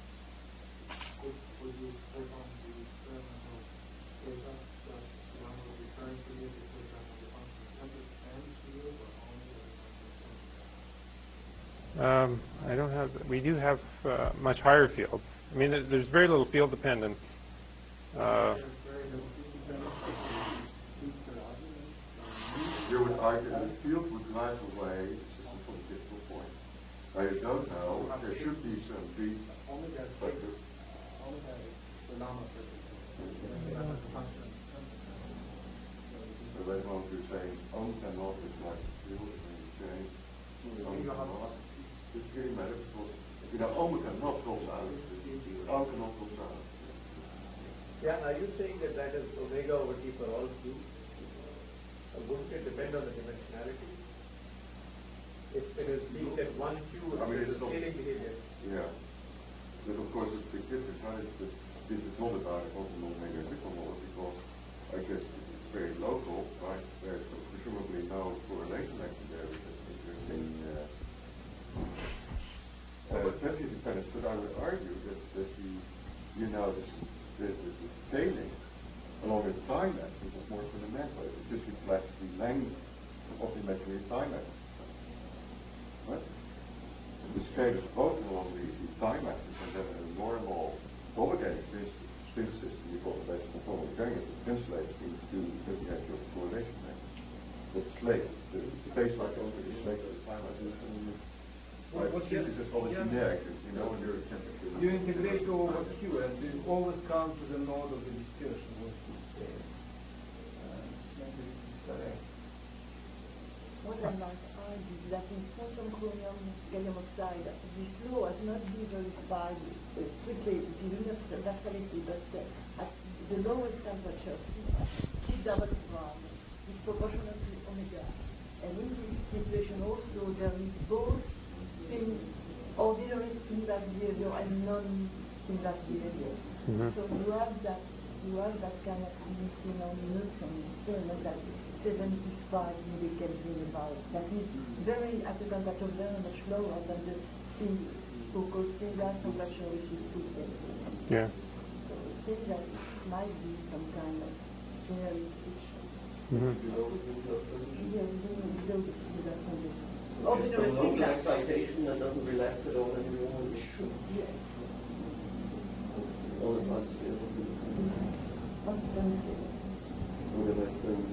Would, would you click on the experimental data that Jan was referring to here, the for example, the function temperature and zero, or only the function temperature? Um, I don't have. We do have uh, much higher fields. I mean, there, there's very little field dependence. Uh, There's very little field dependence. you would argue that the field would drive away the system from a critical point. I don't know, there should be some deep structure. So that's what you're saying, on cannot is like the field, and you change on cannot. It's really matter because, you know, on cannot goes out, on cannot goes out. Yeah, are you saying that that is omega over T for all Q? Or wouldn't it depend on the dimensionality? If it is being that one Q I mean, is it's a scaling behavior. Yeah. But of course it's a big difference, right? It's just, this is not about optimal magnetic model because I guess it's very local, right? There's presumably no correlation actually there with this interesting uh, uh, density dependence, but I would argue that, that the, you know, the, the, the, the scaling along the time axis is more fundamental. It just reflects the length of the imaginary time axis. Right? The scale is both along the, the time axis and then a normal homogenic spin system, we call it that's homogenic, it translates into looking at your correlation axis. The slate, the space like over the slate of the time axis. Right, What Q is just always yeah. generic, you know, when you're a temperature. You integrate over Q and you always come to the node of the dispersion. Which is, uh, correct. What I might argue is that in quantum chromium gallium oxide, this law has not been verified uh, strictly with the universality, but uh, at the lowest temperature, T double prime is proportional to omega. And in this situation also there is both spin, ordinary spin-back behavior and non-spin-back behavior. Mm-hmm. So you have that you have that kind of missing on neutron experiment that seventy-five millikelvin about. That is very at a temperature very much lower than the spin, so-called spin-back temperature, which is two Kelvin. Yeah. So I think that it might be some kind of generic fiction. Mm-hmm. Yes, below the spin-back temperature. So local excitation that doesn't relax at all anymore, it should. Yes. All the parts of it. Whatever things.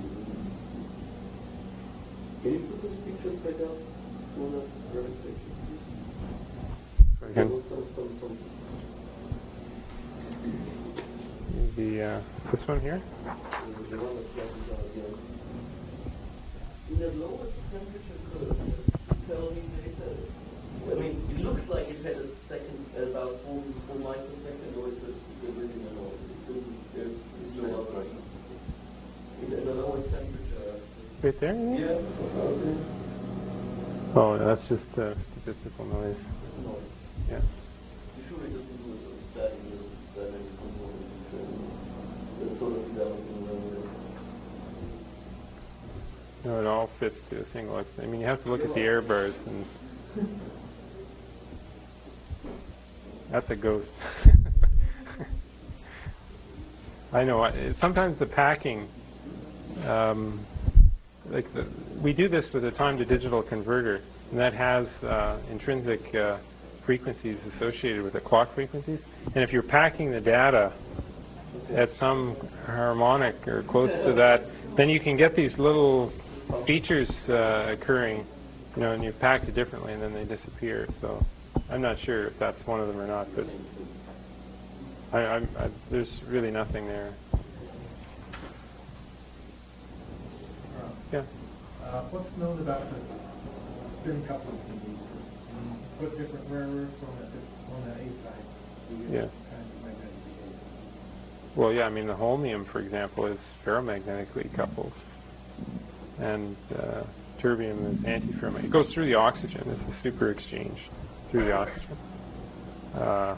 Can you put this picture back up on the Revit section, please? Again. Some, some, some. The uh, this one here. The one that flashes out again. In the lowest temperature curve, tell me data. I mean, it looks like it had a second, about four, four microsecond, or is it still really at all? There's no other. In the lowest temperature. Right there? Yeah. Oh, that's just uh, statistical noise. No. Yeah. You sure it doesn't do a sort of static, dynamic component that's sort of developing around. No, it all fits to a single X. I mean, you have to look at the error bars, and that's a ghost. I know. I, sometimes the packing, um, like the, we do this with a time-to-digital converter, and that has uh, intrinsic uh, frequencies associated with the clock frequencies. And if you're packing the data at some harmonic or close to that, then you can get these little features uh, occurring, you know, and you packed it differently, and then they disappear. So I'm not sure if that's one of them or not, but I, I'm, I, there's really nothing there. Yeah. Uh, what's known about the spin coupling in these? And put different rare earths on that on that A side. You get Yeah. kind of magnetic behavior. Well, yeah. I mean, the holmium, for example, is ferromagnetically coupled, and uh, terbium is antiferromagnetic. It goes through the oxygen. It's a super exchange through the oxygen. Uh,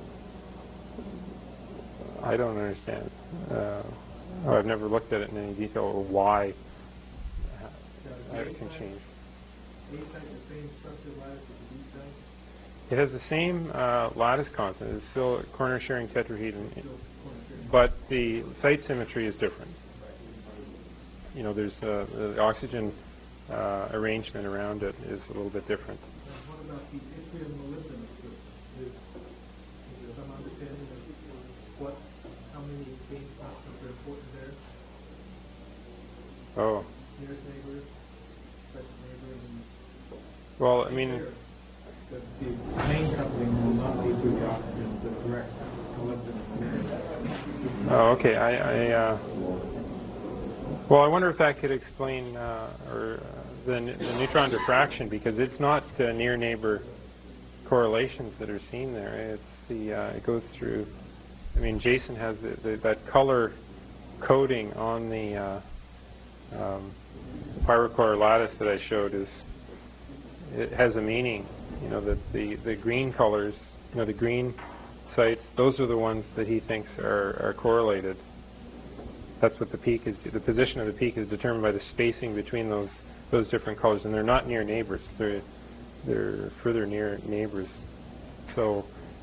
I don't understand. Uh, or I've never looked at it in any detail or why uh, it can change. A side the same structure lattice as the B side. It has the same uh, lattice constant. It's still a corner sharing tetrahedron, Still corner sharing. but the site symmetry is different. You know, there's uh, the oxygen uh, arrangement around it is a little bit different. Now, what about the yttrium molybdenum system? Is, is there some understanding of what, how many gain constants are important there? Oh, nearest neighbor, second neighbor, and Well, I mean, the, the main coupling will not be through the oxygen, the direct molybdenum. oh, okay. I, I uh, well, I wonder if that could explain uh, or uh, the, the neutron diffraction, because it's not uh, near neighbor correlations that are seen there. It's the uh, it goes through. I mean, Jason has the, the, that color coding on the uh, um, pyrocolor lattice that I showed is it has a meaning. You know that the the green colors, you know, the green sites, those are the ones that he thinks are, are correlated. That's what the peak is. The position of the peak is determined by the spacing between those those different colors, and they're not near neighbors. They're they're further near neighbors. So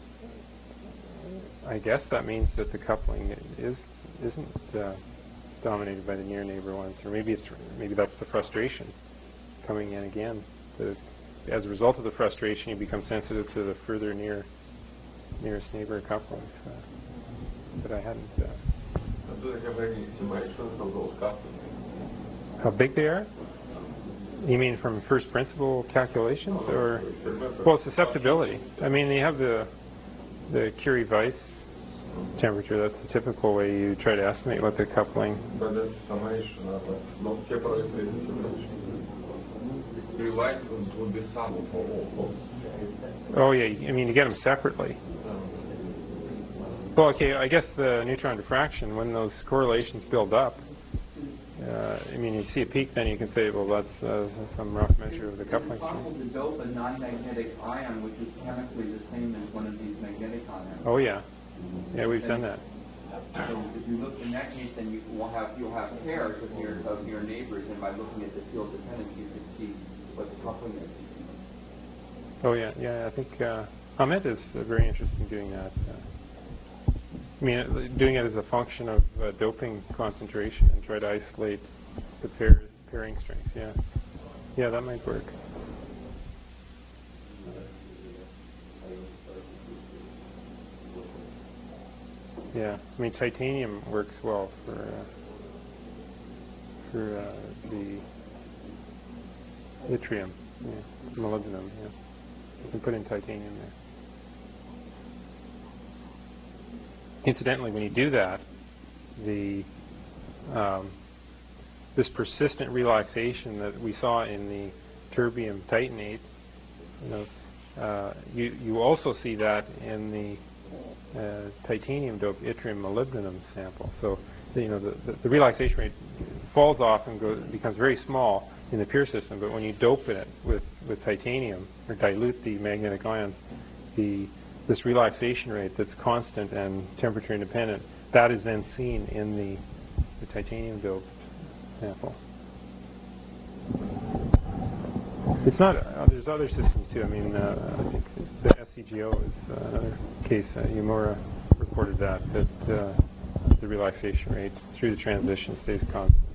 I guess that means that the coupling is isn't uh, dominated by the near neighbor ones, or maybe it's maybe that's the frustration coming in again. The, as a result of the frustration, you become sensitive to the further near nearest neighbor couplings. Uh, but I hadn't. Uh, Do they have any estimations of those couplings? how big they are? You mean from first principle calculations, or well, susceptibility? I mean, you have the the Curie-Weiss temperature. That's the typical way you try to estimate what the coupling. But that's summation, not separately. Curie-Weiss would be sum for all. Oh yeah, I mean you get them separately. Well, okay, I guess the neutron diffraction, when those correlations build up, uh, I mean, you see a peak, then you can say, well, that's uh, some rough measure of the coupling. Is it possible to dope a non-magnetic ion, which is chemically the same as one of these magnetic ions? Oh yeah, yeah, we've done that. So if you look in that case, then you will have you'll have pairs of your of your neighbors, and by looking at the field dependence, you can see what the coupling is. Oh yeah, yeah, I think uh, Ahmed is uh, very interested in doing that. Uh, I mean, uh, doing it as a function of uh, doping concentration and try to isolate the pair, pairing strength. Yeah, yeah, that might work. Yeah, I mean, titanium works well for uh, for uh, the yttrium, yeah, molybdenum. Yeah, you can put in titanium there. Incidentally, when you do that, the um, this persistent relaxation that we saw in the terbium titanate, you know, uh, you you also see that in the uh, titanium doped yttrium molybdenum sample. So, you know, the, the, the relaxation rate falls off and goes, becomes very small in the pure system. But when you dope it with with titanium or dilute the magnetic ions, the this relaxation rate that's constant and temperature independent, that is then seen in the, the titanium doped sample. It's not, uh, there's other systems too. I mean, uh, I think the S C G O is uh, another case. Uh, Yamura reported that, that uh, the relaxation rate through the transition stays constant.